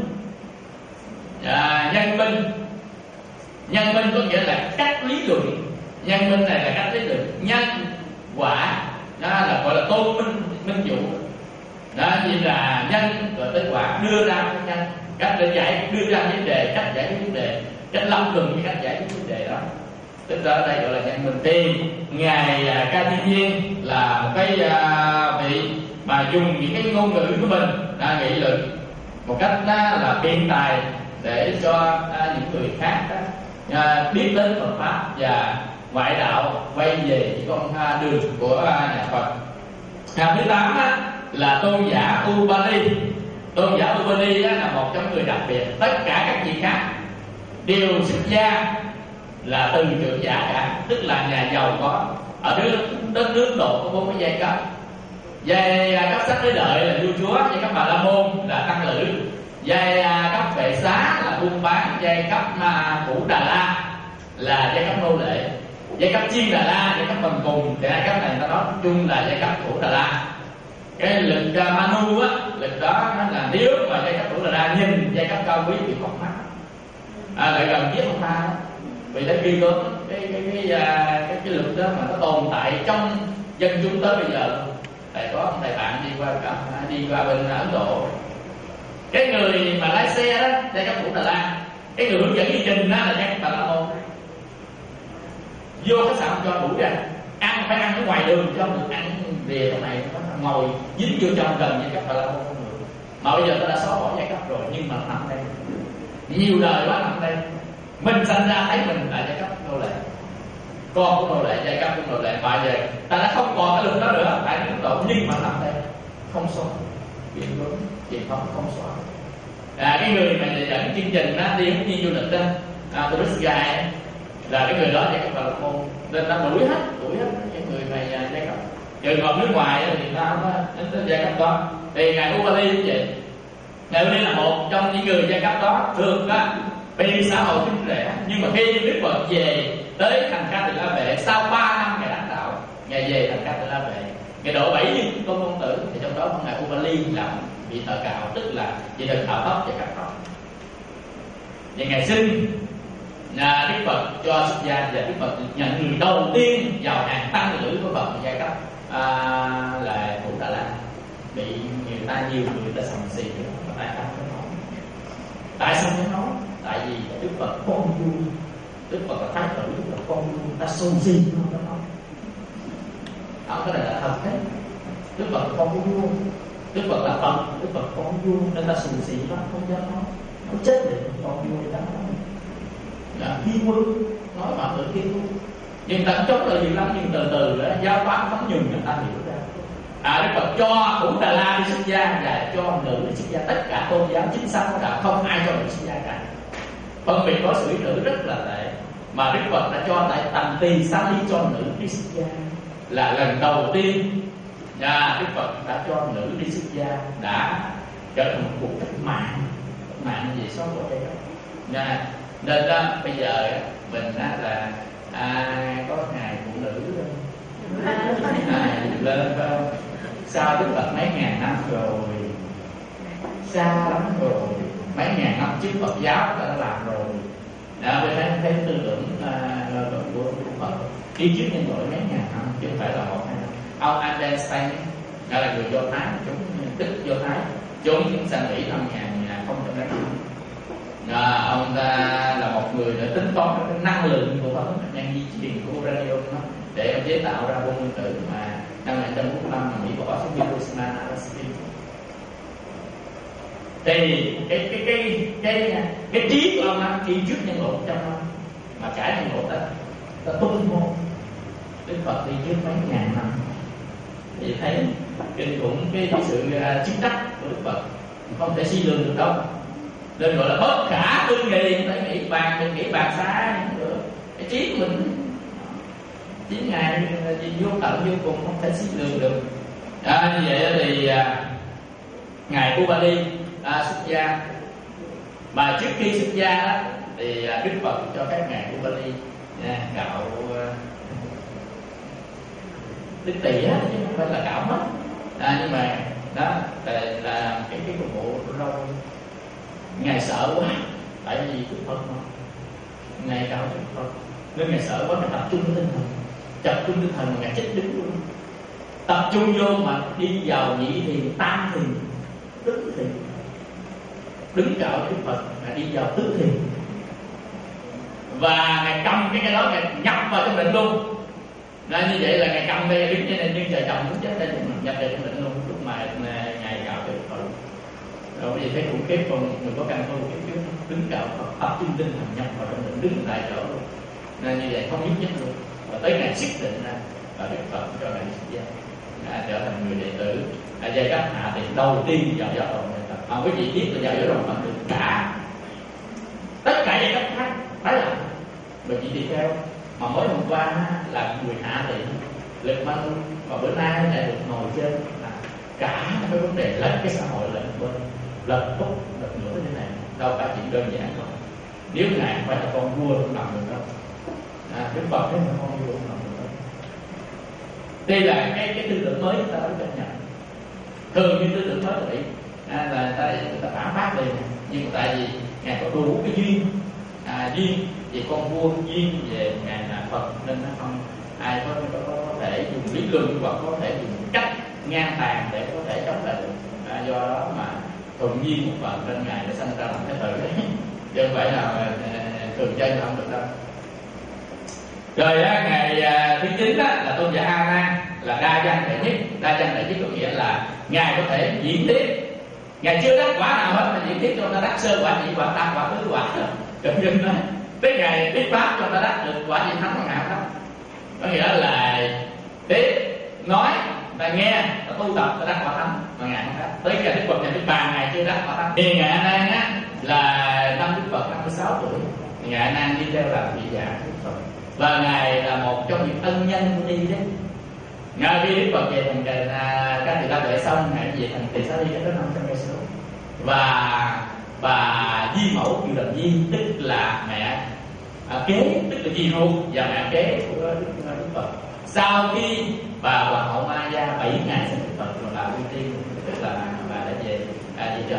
Nhân minh có nghĩa là cách lý luận. Nhân minh này là cách lý luận. Nhân quả đó là gọi là tôn minh dụ. Đó như là nhân rồi tới quả, đưa ra cái nhân, cách để đưa ra vấn đề, cách giải quyết vấn đề, cách lâm luận cái cách giải quyết vấn đề đó. Tức là ở đây gọi là nhân minh. Thì ngài Ca Chi Viên là một cái vị mà dùng những cái ngôn ngữ của mình nghị luận một cách là biện tài để cho những người khác biết đến Phật pháp và ngoại đạo quay về cái con đường của nhà Phật. Thứ 8 là tôn giả Ubali. Tôn giả Ubali là một trong người đặc biệt. Tất cả các vị khác đều xuất gia là từ trưởng giả cả, tức là nhà giàu có. Ở đất nước Độ có 4 cái giai cấp. Giai cấp sắc đế lợi là vua chúa, giai cấp Bà La Môn là tăng lữ, giai cấp Vệ Xá là buôn bán, giai cấp Phủ Đà La là giai cấp nô lệ, giai cấp Chiên Đà La, giai cấp Phần Cùng. Thì hai cấp này ta nói chung là giai cấp Phủ Đà La. Cái lực Manu á, lực đó nó là nếu mà giai cấp Phủ Đà La nhìn giai cấp cao quý thì không mắt, lại gần giết ông ta. Vì thế ghi gớm cái lực đó mà nó tồn tại trong dân chúng tới bây giờ. Thầy có ông thầy bạn đi qua bên Ấn Độ, cái người mà lái xe đó giai cấp Phủ Đà La, cái người hướng dẫn đi trình đó là giai cấp Bà La Môn. Vô khách sạn cho đủ ra, ăn phải ăn ở ngoài đường, cho được ăn về trong này ngồi dính vô trong gần giai cấp Bà La Môn không được. Mà bây giờ ta đã xóa bỏ giai cấp rồi, nhưng mà nằm đây nhiều đời quá, nằm đây mình sinh ra thấy mình là giai cấp nô lệ, con của nô lệ, giai cấp của nô lệ. Và về ta đã không còn cái lực đó nữa tại Ấn Độ, nhưng mà nằm đây không xóa, biện đúng truyền thống không xóa. Cái người mà dẫn chương trình đi hướng đi du lịch đó, tourist guide là cái người đó giai cấp Bà La Môn, nên ta đuổi hết những người này giai cấp. Trường hợp nước ngoài thì ta không có đến giai cấp đó. Thì ngài Ubali như vậy, ngài Ubali là một trong những người giai cấp đó thường đó bị xã hội khinh rẻ. Nhưng mà khi Đức Phật về tới thành Ca Tỳ La Vệ sau 3 năm ngài đắc đạo, ngài về thành Ca Tỳ La Vệ, ngài độ 7 viên tôn công tử, thì trong đó có ngài Ubali làm vị thợ cạo, tức là vị thợ cạo tóc và cắt tóc. Và ngài xin Đức Phật cho xuất gia, và Đức Phật nhận người đầu tiên vào hàng tăng lữ của Phật giai cấp là Phủ Đà La. Bị nhiều người ta sầm xì mà tại sao không nói? Tại sao không nói? Tại vì Đức Phật con vua, Đức Phật là thái tử, Đức Phật con vua, ta sâu gì không có nói. Cái này là thật đấy. Đức Phật con vua, Đức Phật là Phật, Đức Phật con vua, nên ta sùng xì lắm, không dám nói. Nó chết để con vua người ta nói. Thiên vương nói bạn tự thiên vương, nhưng ta chốt là nhiều lắm, nhưng từ từ đó giáo pháp không nhường người ta hiểu ra. Đức Phật cho Phủ Đà La đi xuất gia và cho nữ đi xuất gia. Tất cả tôn giáo chính xác của đạo không ai cho nữ xuất gia cả. Phân biệt đối xử nữ rất là tệ, mà Đức Phật đã cho tại Tần Tỳ Xá Ly cho nữ đi xuất gia là lần đầu tiên. Đức Phật đã cho nữ đi xuất gia, đã trở thành một cuộc cách mạng về số của đây đó. Nên bây giờ mình là có ngày phụ nữ lên sau Đức Phật mấy ngàn năm rồi, xa lắm rồi, mấy ngàn năm trước Phật giáo đã làm rồi. Bây giờ thấy tư tưởng của Phật đi trước nhân loại mấy ngàn năm chứ không phải là 1-2 ông Albert Stein đó là người Do Thái, chúng Đức Do Thái, chúng sang Mỹ năm 2005. Ông ta là một người đã tính toán cái năng lượng của phản ứng hạt nhân di truyền của uranium để ông chế tạo ra bom nguyên tử mà năm 1945 Mỹ bỏ xuống Hiroshima Nagasaki. Thì cái trí của ông á đi trước nhân loại 100 năm, mà cả nhân loại ta tung hô Đức Phật đi trước mấy ngàn năm. Thì thấy kinh khủng cái sự chứng đắc của Đức Phật không thể suy lường được đâu, nên gọi là bất khả tư nghị. Phải nghĩ bàn, mình nghĩ bàn xa được cái trí của mình. Chính ngài vô tận vô cùng, không thể suy lường được. Như vậy thì ngài Ubali xuất gia, mà trước khi xuất gia thì Đức Phật cho các ngài Ubali gạo tích tỉ á, chứ không phải là gạo mất. Nhưng mà đó là cái cục bộ rau. Ngài sợ quá, tại vì Đức Phật mà ngài gạo Đức Phật nên ngài sợ quá, ngài tập trung tinh thần mà ngài chết đứng luôn, tập trung vô mà đi vào nhị thiền, tam thiền, tứ thiền, đứng cạo Đức Phật là đi vào tứ thiền, và ngài cầm cái đó ngài nhập vào trong định luôn. Như vậy là ngài cầm đây đứng như này, nhưng trời chồng cũng chết đây, nhập vào trong định luôn. Lúc mà ngài cạo Đức Phật rồi bây giờ thấy khủng khiếp, còn người có căn tu cái trước đứng cạo Phật, tập trung tinh thần nhập vào trong định, đứng tại chỗ luôn. Nên như vậy không nhúc nhích luôn. Và tới ngày xác định ra và Đức Phật cho ngài xuất gia, trở thành người đệ tử giai cấp hạ thì đầu tiên vào giáo đoàn này. Quý vị biết là vào giáo đoàn Phật được cả tất cả giai cấp khác phải làm, mà chỉ đi theo. Mà mới hôm qua là người hạ thì lực mang, và bữa nay lại được ngồi trên cả cái vấn đề lật cái xã hội lật bên, lật tốt lật nữa thế này, đâu phải chuyện đơn giản đâu. Nếu ngài không phải là con vua không làm được đâu. Đức Phật thế mà con vua không làm được đâu. Đây là cái tư tưởng mới chúng ta đã chấp nhận. Thường như tư tưởng mới vậy là người ta phản bác liền, nhưng tại vì ngài có đủ cái duyên, duyên về con vua, duyên về ngài là Phật, nên nó không ai có thể dùng lý luận hoặc có thể dùng cách ngang tàn để có thể chống lại được. Do đó mà thuận nhiên một phần nên ngài đã sanh ra làm cái tử đấy, chứ không phải là thường chân không được đâu. Rồi ngày thứ 9 là tôn giả A Nan, là đa văn đệ nhất. Đa văn đệ nhất có nghĩa là ngài có thể diễn tiếp, ngài chưa đắc quả nào hết mà diễn tiếp cho ta đắc sơ quả, nhị quả, tam quả, tứ quả. Trọng nhân nói tới ngày thuyết pháp cho ta đắc được quả vị thánh mà ngài không. Có nghĩa là tiếp nói ta nghe, ta tu tập, ta đắc quả thánh mà ngài không đắc. Tới ngày Đức Phật ngày thứ 3 ngài chưa đắc quả thánh. Thì ngài A Nan là năm Đức Phật 56 tuổi, ngài A Nan đi theo làm vị giả Đức Phật, và ngài là một trong những ân nhân của đi đấy. Ngài khi Đức Phật về thành Ca Tỳ La Tuệ xong, ngài về thành Tỳ Xá Ly cách đó 500 cây số, và bà Di Mẫu Kiều Đầm Di, tức là mẹ kế, tức là Di ruột và mẹ kế của Đức Phật. Sau khi bà Hoàng hậu Ma Gia 7 ngày sinh Đức Phật rồi bà Uy Tiên, tức là bà đã về trời,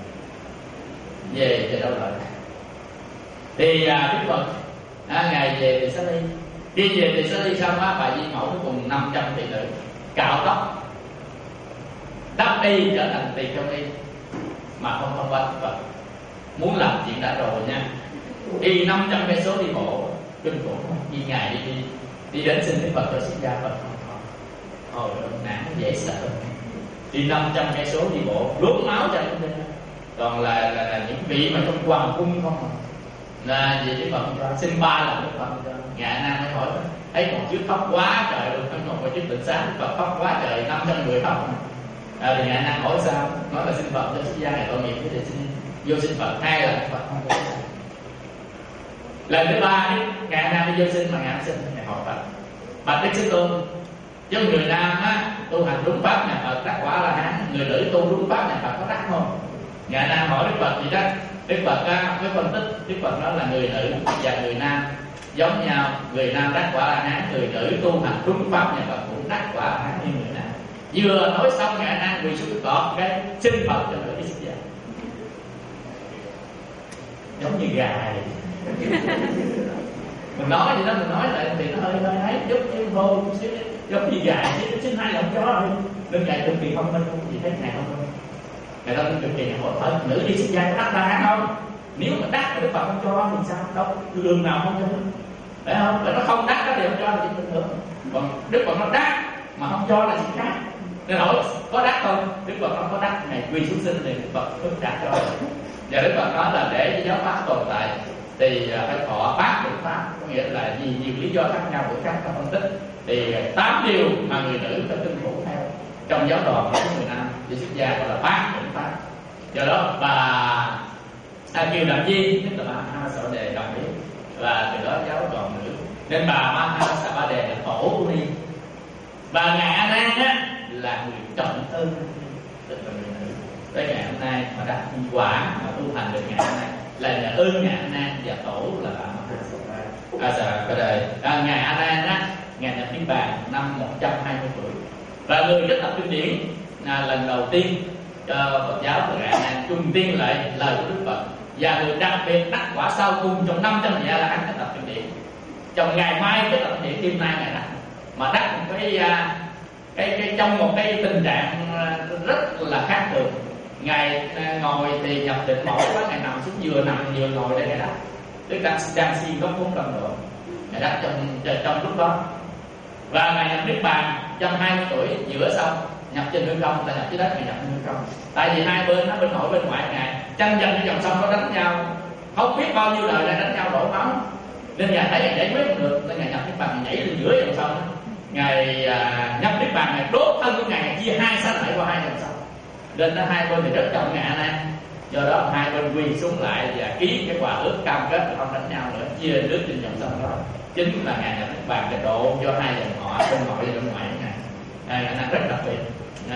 về đâu rồi. Thì Đức Phật ngài về Tỳ Xá Ly. Khi về Tỳ Xá Ly xong bà Di Mẫu cùng 500 tỷ nữ cạo tóc, đắp y trở thành tỳ trong y, mà không thông qua Đức Phật. Muốn làm chuyện đã rồi nha, đi 500 cây số đi bộ kinh khủng. Đi ngày đi đến xin Đức Phật cho xuất gia, Phật không. Hồi nản dễ sợ. Đi 500 cây số đi bộ đốt máu cho chúng ta, toàn là những vị mà trong hoàng cung không à. Là vì Đức Phật xin 3 lần Đức Phật cho. Ngài Nan mới hỏi thấy còn trước khóc quá trời luôn, thấy còn trước Tịnh Xá Đức Phật khóc quá trời, 500 người khóc. Thì Ngài Nan hỏi sao, nói là xin Phật cho xuất gia, ngài tội nghiệp thì xin vô xin Phật 2 lần Phật không có. Lần thứ 3 Ngài Nan đi vô xin mà ngài không xin, ngài hỏi Phật bạch Đức Thế Tôn, chứ người nam tu hành đúng pháp này Phật đắc quả là hán, người nữ tu đúng pháp này Phật có đắc không? Ngài Nan hỏi Đức Phật gì đó. Đức Phật mới phân tích, Đức Phật nói là người nữ và người nam giống nhau, người nam đắc quả là hán, người nữ tu hành đúng pháp này Phật cũng đắc quả là hán như người nam. Vừa nói xong Ngài Nan quỳ xuống cỏ cái xin Phật cho người đi xuất gia, giống như gà này. Mình nói vậy đó, mình nói lại thì nó hơi ấy chút chứ vô chút xíu, giống như gà chứ hai giọng chó thôi. Nên ngài cực kỳ thông minh, không gì thấy ngài thông minh. Ngài đó cực kỳ hỏi hỏi nữ đi xuất gia có đắc La Hán không? Nếu mà đắc thì Đức Phật không cho thì sao? Đâu đường nào không cho, phải không? Và nó không đắc thì không cho là chuyện bình thường. Còn Đức Phật nó đắc mà không cho là chuyện khác. Nên hỏi có đắc không? Đức Phật không có đắc, ngài quy xuống sinh thì Đức Phật không đắc cho. Và Đức Phật nói là để giáo pháp tồn tại thì phải thọ bát định pháp, có nghĩa là vì nhiều lý do khác nhau của các phân tích thì 8 điều mà người nữ phải tuân thủ theo trong giáo đoàn của người nam để xuất gia gọi là bát định pháp. Do đó bà Kiều Đạm Di tức là Ma Sa Ba Đề đồng ý, và từ đó giáo đoàn nữ nên bà Ma Sa Ba Đề là tổ của Ni. Và ngài A Nan á là người trọng ơn, tức là người nữ. Tới ngày hôm nay mà đắc quả mà tu hành được ngày hôm nay là nhờ ơn ngài A Nan và tổ là bà Ma Sa Ba Đề. Ngài A Nan á, ngài nhập niết bàn năm 120 tuổi và người kết tập kinh điển lần đầu tiên cho Phật giáo là ngài A Nan trùng tiên lại lời của Đức Phật, và người đặc biệt đắc quả sau cùng trong 500 vị A La Hán kết tập kinh điển. Trong ngày mai kết tập kinh điển đêm nay ngài đắc, mà đắc một cái trong một cái tình trạng rất là khác thường. Ngài ngồi thì nhập định mỏi quá, ngài nằm xuống vừa nằm vừa ngồi để ngài đắc, tức đang siêng góc 400 độ. Ngài đắc trong lúc đó. Và ngài nhập niết bàn 120 tuổi giữa xong, nhập trên hư không, là nhập dưới đất, ngài nhập trên hư không. Tại vì hai bên nó bên nội bên ngoại ngài tranh giành cái dòng sông nó đánh nhau, không biết bao nhiêu đời lại đánh nhau đổ máu, nên ngài thấy ngài giải quyết không được, nên ngài nhập niết bàn, ngài nhảy lên giữa dòng sông. Ngài nhập niết bàn, ngài đốt thân của ngài chia hai xá lợi qua hai dòng sông. Nên nó hai bên thì rất trọng ngài A Nan. Do đó hai bên quỳ xuống lại và ký cái hòa ước cam kết là không đánh nhau nữa, chia nước trên dòng sông đó. Chính là ngài nhập niết bàn để độ cho hai dòng họ bên nội và bên ngoại của ngài. Ngài A Nan rất đặc biệt.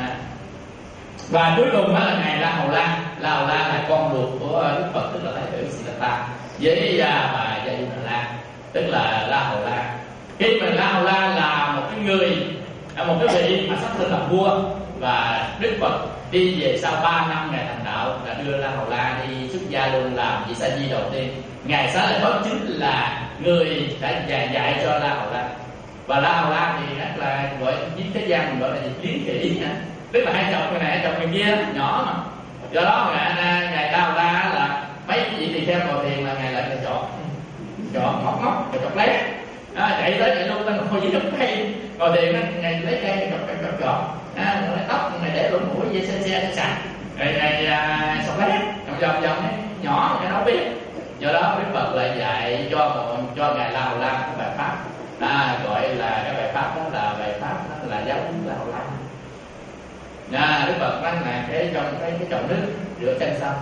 Và cuối cùng đó là ngài La Hầu La. La Hầu La là con ruột của Đức Phật, tức là Thái tử Siddhartha với bà Gia Di Đà La, tức là La Hầu La. Khi mà La Hầu La là một cái người, một cái vị mà sắp lên làm vua, và Đức Phật đi về sau 3 năm ngài thành đạo là đưa La Hầu La đi xuất gia luôn, làm vị Sa Di đầu tiên. Ngài Xá Lợi Phất chính là người đã dạy cho La Hầu La. Và La Hầu La thì rất là gọi với thế gian mình gọi là liến kỹ, tức là hai chồng người này hai chồng người kia nhỏ mà. Do đó ngài La Hầu La là mấy cái vị tỳ kheo ngồi thiền là ngài lại chọn móc rồi chọc lét, chạy tới chạy luôn, ngồi dưới gốc cây ngồi thiền, ngài lấy cây chọc lấy tóc này để lỗ mũi dây xe sạch, rồi ngài sọc lét vòng nhỏ cái nó biết. Do đó Đức Phật lại dạy cho ngài La Hầu La cái bài pháp, gọi là cái bài pháp đó là bài pháp đó là giáo huấn La Hầu La. Đức Phật nói là cái trong cái chậu nước rửa chân xong,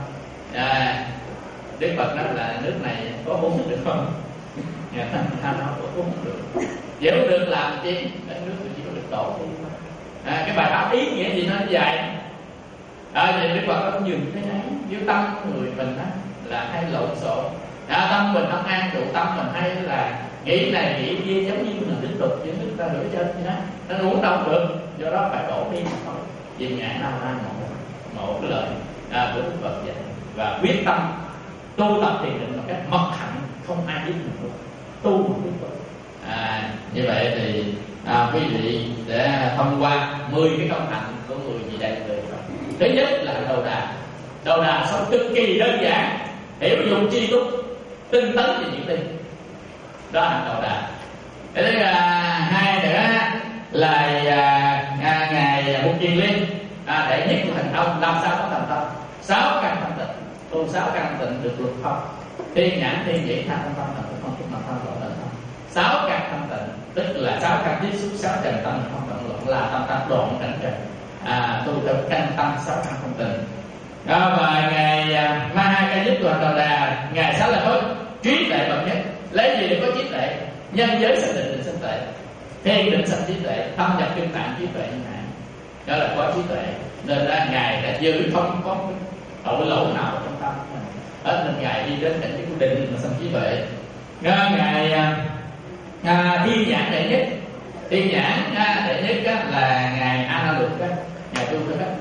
Đức Phật nói là nước này có uống được không? Nó có uống được, dễ uống được làm chi? Cái nước chỉ có được đổ thôi. Cái bài pháp ý nghĩa gì nó dài. Thì Đức Phật cũng dừng cái này, với tâm người mình đó là hay lộn xộn. Tâm mình không an trụ, tâm mình hay là nghĩ này nghĩ kia, giống như là tiếp tục với nước ta rửa chân vậy đó, nó uống đâu được. Do đó phải đổ đi thôi. Vì ngài nào ra một cái lời của Đức Phật vậy, và quyết tâm tu tập thiền định một cách mật hạnh, không ai biết mình được, tu một Đức Phật. Như vậy thì quý vị sẽ thông qua 10 cái công hạnh của 10 vị đại từ. Thứ nhất là đầu đà sống cực kỳ đơn giản, hiểu dụng chi túc, tinh tấn về những tin, đó là đầu đà. Thứ hai nữa là ngài Mục Kiền Liên đệ nhất của thành công. Làm sao có thành công? 6 căn thanh tịnh, tu 6 căn tịnh được luật không, thiên nhãn thiên nhĩ tha tâm thành không chút nào tham loạn đến không. 6 căn thanh tịnh tức là 6 căn tiếp xúc, 6 trần tâm không loạn loạn, là tâm tâm đoạn cảnh trần. Tu theo căn tâm 6 căn thanh tịnh. Và ngài Ma Ha Ca Diếp Đoàn Đầu Đà, ngài Xá Lợi Phất trí tuệ bậc nhất, lấy gì để có trí tuệ? Nhân giới sanh định, định sanh tuệ, thiên định sanh trí tuệ, thâm nhập kinh tạng trí tuệ như ngài, đó là có trí tuệ. Nên là ngài đã giữ không có tội lỗi nào trong tâm mình hết, nên ngài đi đến cảnh giới của định mà sanh trí tuệ. Ngài thiên nhãn đệ nhất, thiên nhãn đệ nhất là ngài A Na Luật, ngài tu theo cách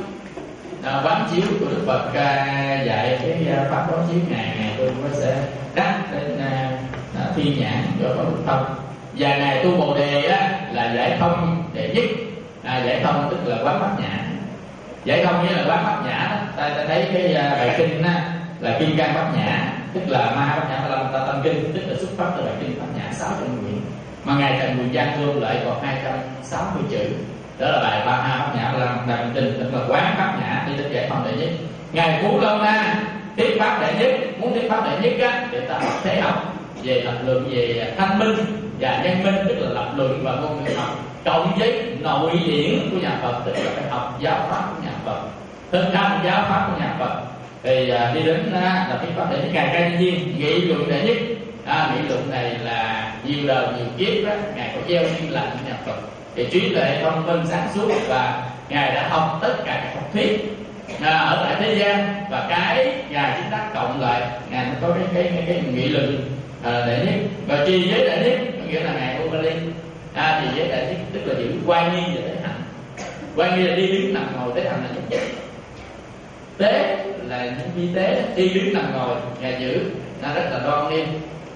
quán chiếu của Đức Phật dạy cái pháp quán chiếu, ngài tu nó sẽ đắc đến thiên nhãn do có được thông. Và ngài tu Bồ Đề á là giải thông đệ nhất. Giải thông tức là quán pháp nhã. Giải thông nghĩa là quán pháp nhã. Ta thấy cái bài kinh á là kim cang pháp nhã, tức là ma pháp nhã ta tâm kinh, tức là xuất phát từ bài kinh pháp nhã 600 nguyện. Mà ngài Trần Quyền Giang gom lại còn 260 chữ. Đó là bài ba ha pháp nhã ta tâm kinh, tức là quán pháp nhã đi đến giải thông đệ nhất. Ngài Phú Lô Na thuyết pháp đệ nhất, muốn thuyết pháp đệ nhất á thì ta học thế học về lập luận về thanh minh và nhân minh, tức là lập luận và ngôn ngữ học, cộng với nội điển của nhà Phật, tức là phải học giáo pháp của nhà Phật, thực hành giáo pháp của nhà Phật. Thì đi đến là thuyết pháp đệ nhất. Ngài Cai Nhiên nghị luận đệ nhất. Nghị luận này là nhiều đời nhiều kiếp đó, ngài có gieo duyên lành của nhà Phật thì trí tuệ thông minh sáng suốt, và ngài đã học tất cả các học thuyết ở tại thế gian, và cái ngài chính tác cộng lại ngài mới có cái nghị luận đệ nhất. Và trì giới đệ nhất có nghĩa là ngài Ubali trì giới đệ nhất tức là giữ quan nghi và tế hạnh. Quan nghi là đi đứng nằm ngồi, tế hạnh là nhất nhất. Tế là những vi tế, đi đứng nằm ngồi ngài giữ nó rất là đoan nghiêm.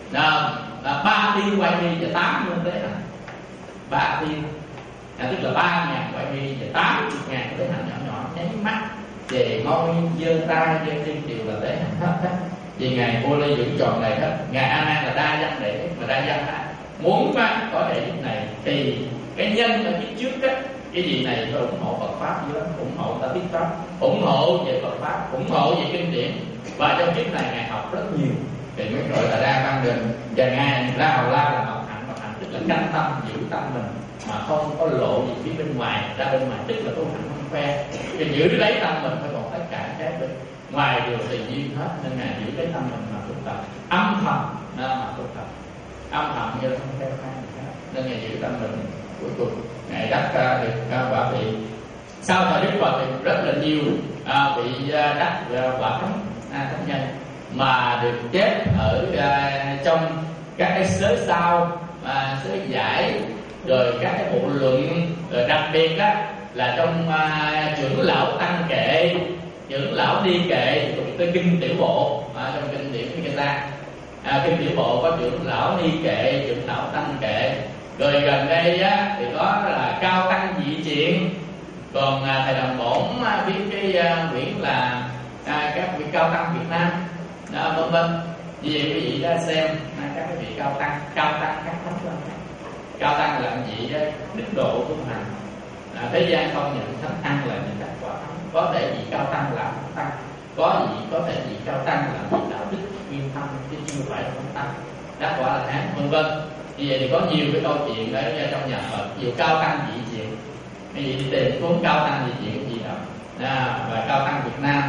Là 3 thiên quan nghi và 8 môn tế hạnh. 3 thiên tức là 3.000 quan nghi và 80.000 tế hạnh nhỏ nhỏ nháy mắt về ngôi giơ tay giơ chân đều là tế hạnh hết. Vì ngài Vô Ly giữ tròn này hết. Ngài A Nan là đa văn đệ nhất, mà đa văn muốn có đệ nhất này thì cái nhân ở phía trước á, cái gì này phải ủng hộ Phật pháp dữ lắm, ủng hộ ta thuyết pháp, ủng hộ về Phật pháp, ủng hộ về kinh điển. Và trong kiếp này ngài học rất nhiều thì mới gọi là đa văn định. Và ngài La Hầu La là mật hạnh tức là canh tâm giữ tâm mình mà không có lộ gì phía bên ngoài ra bên ngoài, tức là tu hành không khoe. Thì giữ lấy tâm mình phải, còn tất cả cái bên ngoài đều tùy duyên hết, nên ngài giữ lấy tâm mình mà tu tập âm thầm mà tu tập âm thầm như không theo khai gì hết, nên ngài giữ tâm mình. Cuối cùng ngài đắc được quả vị. Sau thời Đức Phật thì rất là nhiều vị đắc quả thánh nhân mà được chết ở trong các cái sớ sao, sớ giải, rồi các cái bộ luận, rồi đặc biệt đó là trong trưởng lão tăng kệ, trưởng lão đi kệ, tới kinh tiểu bộ. Trong kinh điển của người ta kinh tiểu bộ có trưởng lão đi kệ, trưởng lão tăng kệ. Rồi gần đây á, thì có là cao tăng dị triện. Còn thầy Đồng Bổn viết cái quyển là các vị cao tăng Việt Nam vân vân. Vì vậy quý vị đã xem các cái vị cao tăng các thánh hơn. Cao tăng là vị đức độ tu hành. Thế gian không nhận thánh tăng là những các quả thánh. Có thể vị cao tăng là thánh tăng, có thể vị cao tăng là vị đạo đức nguyên thâm chứ chưa phải là thánh tăng. Đắc quả là thánh vân vân. Vì vậy thì có nhiều cái câu chuyện ở trong nhà Phật, nhiều cao tăng dị chuyện. Quý vị đi tìm cuốn cao tăng dị chuyện gì đó. Và cao tăng Việt Nam.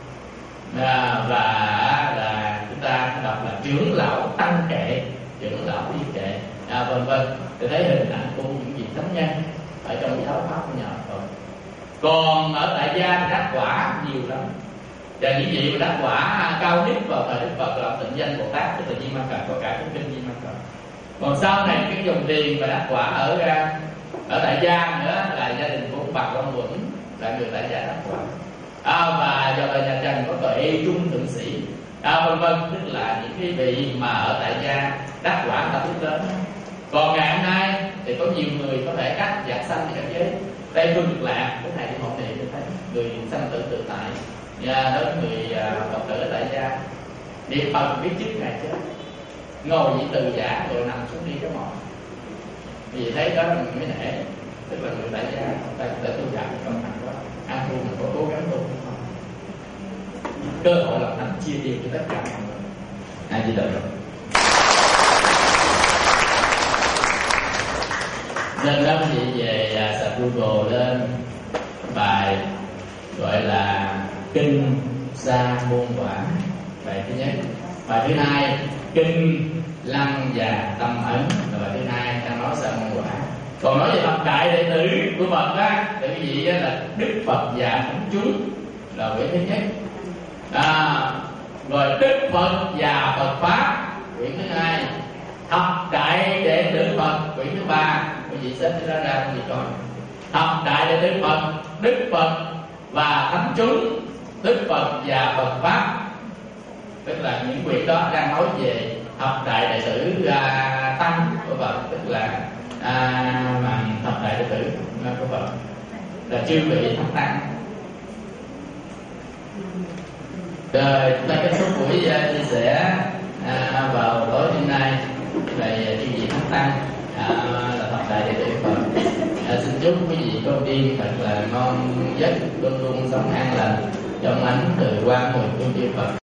Và là chúng ta đọc là trưởng lão tăng kệ, trưởng lão đi kệ, vân vân. Thì thấy hình ảnh của những vị thánh nhân ở trong giáo pháp của nhà Phật. Còn ở tại gia thì đắc quả nhiều lắm. Và những vị mà đắc quả cao nhất vào thời Đức Phật là tịnh danh Bồ Tát, tức là Di Ma Cật, có cả trong kinh Di Ma Cật. Còn sau này cái dòng tiền mà đắc quả ở tại gia nữa là gia đình của Bạc Long Quẩn, là người tại gia đắc quả. Và do là nhà Trần có tuệ trung thượng sĩ, vân vân, tức là những cái vị mà ở tại gia đắc quả ta biết đến. Còn ngày hôm nay thì có nhiều người có thể đắc dạng sanh thì cảnh giới Tây Phương Cực Lạc. Cái này thì một niệm thì thấy người sanh tử tự tại, và đến người Phật tử ở tại gia niệm Phật biết trước ngày chết, ngồi vị từ giả rồi nằm xuống đi cái mòn. Vì thấy đó là mới nể, tức là người tại gia ta tu giả công hành quá. An tu mình có cố gắng tu không? Cơ hội làm thánh chia đều cho tất cả mọi người. Ai chỉ đợi rồi. Nên đó quý vị về search Google lên bài gọi là Kinh Sa Môn Quả, bài thứ nhất. Bài thứ hai Kinh Lăng Già Tâm Ấn, là bài thứ hai đang nói Sa Môn Quả. Còn nói về thập đại đệ tử của Phật á, thì quý vị là Đức Phật và Thánh chúng là quyển thứ nhất. Rồi Đức Phật và Phật Pháp quyển thứ hai. Thập đại đệ tử Phật quyển thứ ba. Quý vị xếp ra quý vị coi. Thập đại đệ tử Phật, Đức Phật và Thánh chúng, Đức Phật và Phật Pháp. Tức là những quyển đó đang nói về thập đại đệ tử tăng của Phật, tức là thập đại đệ tử của Phật là chư vị thánh tăng. Rồi chúng ta kết thúc buổi chia sẻ vào tối hôm nay về chư vị thánh tăng là thập đại đệ tử Phật. Xin chúc quý vị có đêm thật là ngon giấc, luôn luôn sống an lành trong ánh từ quang hồi của chư Phật.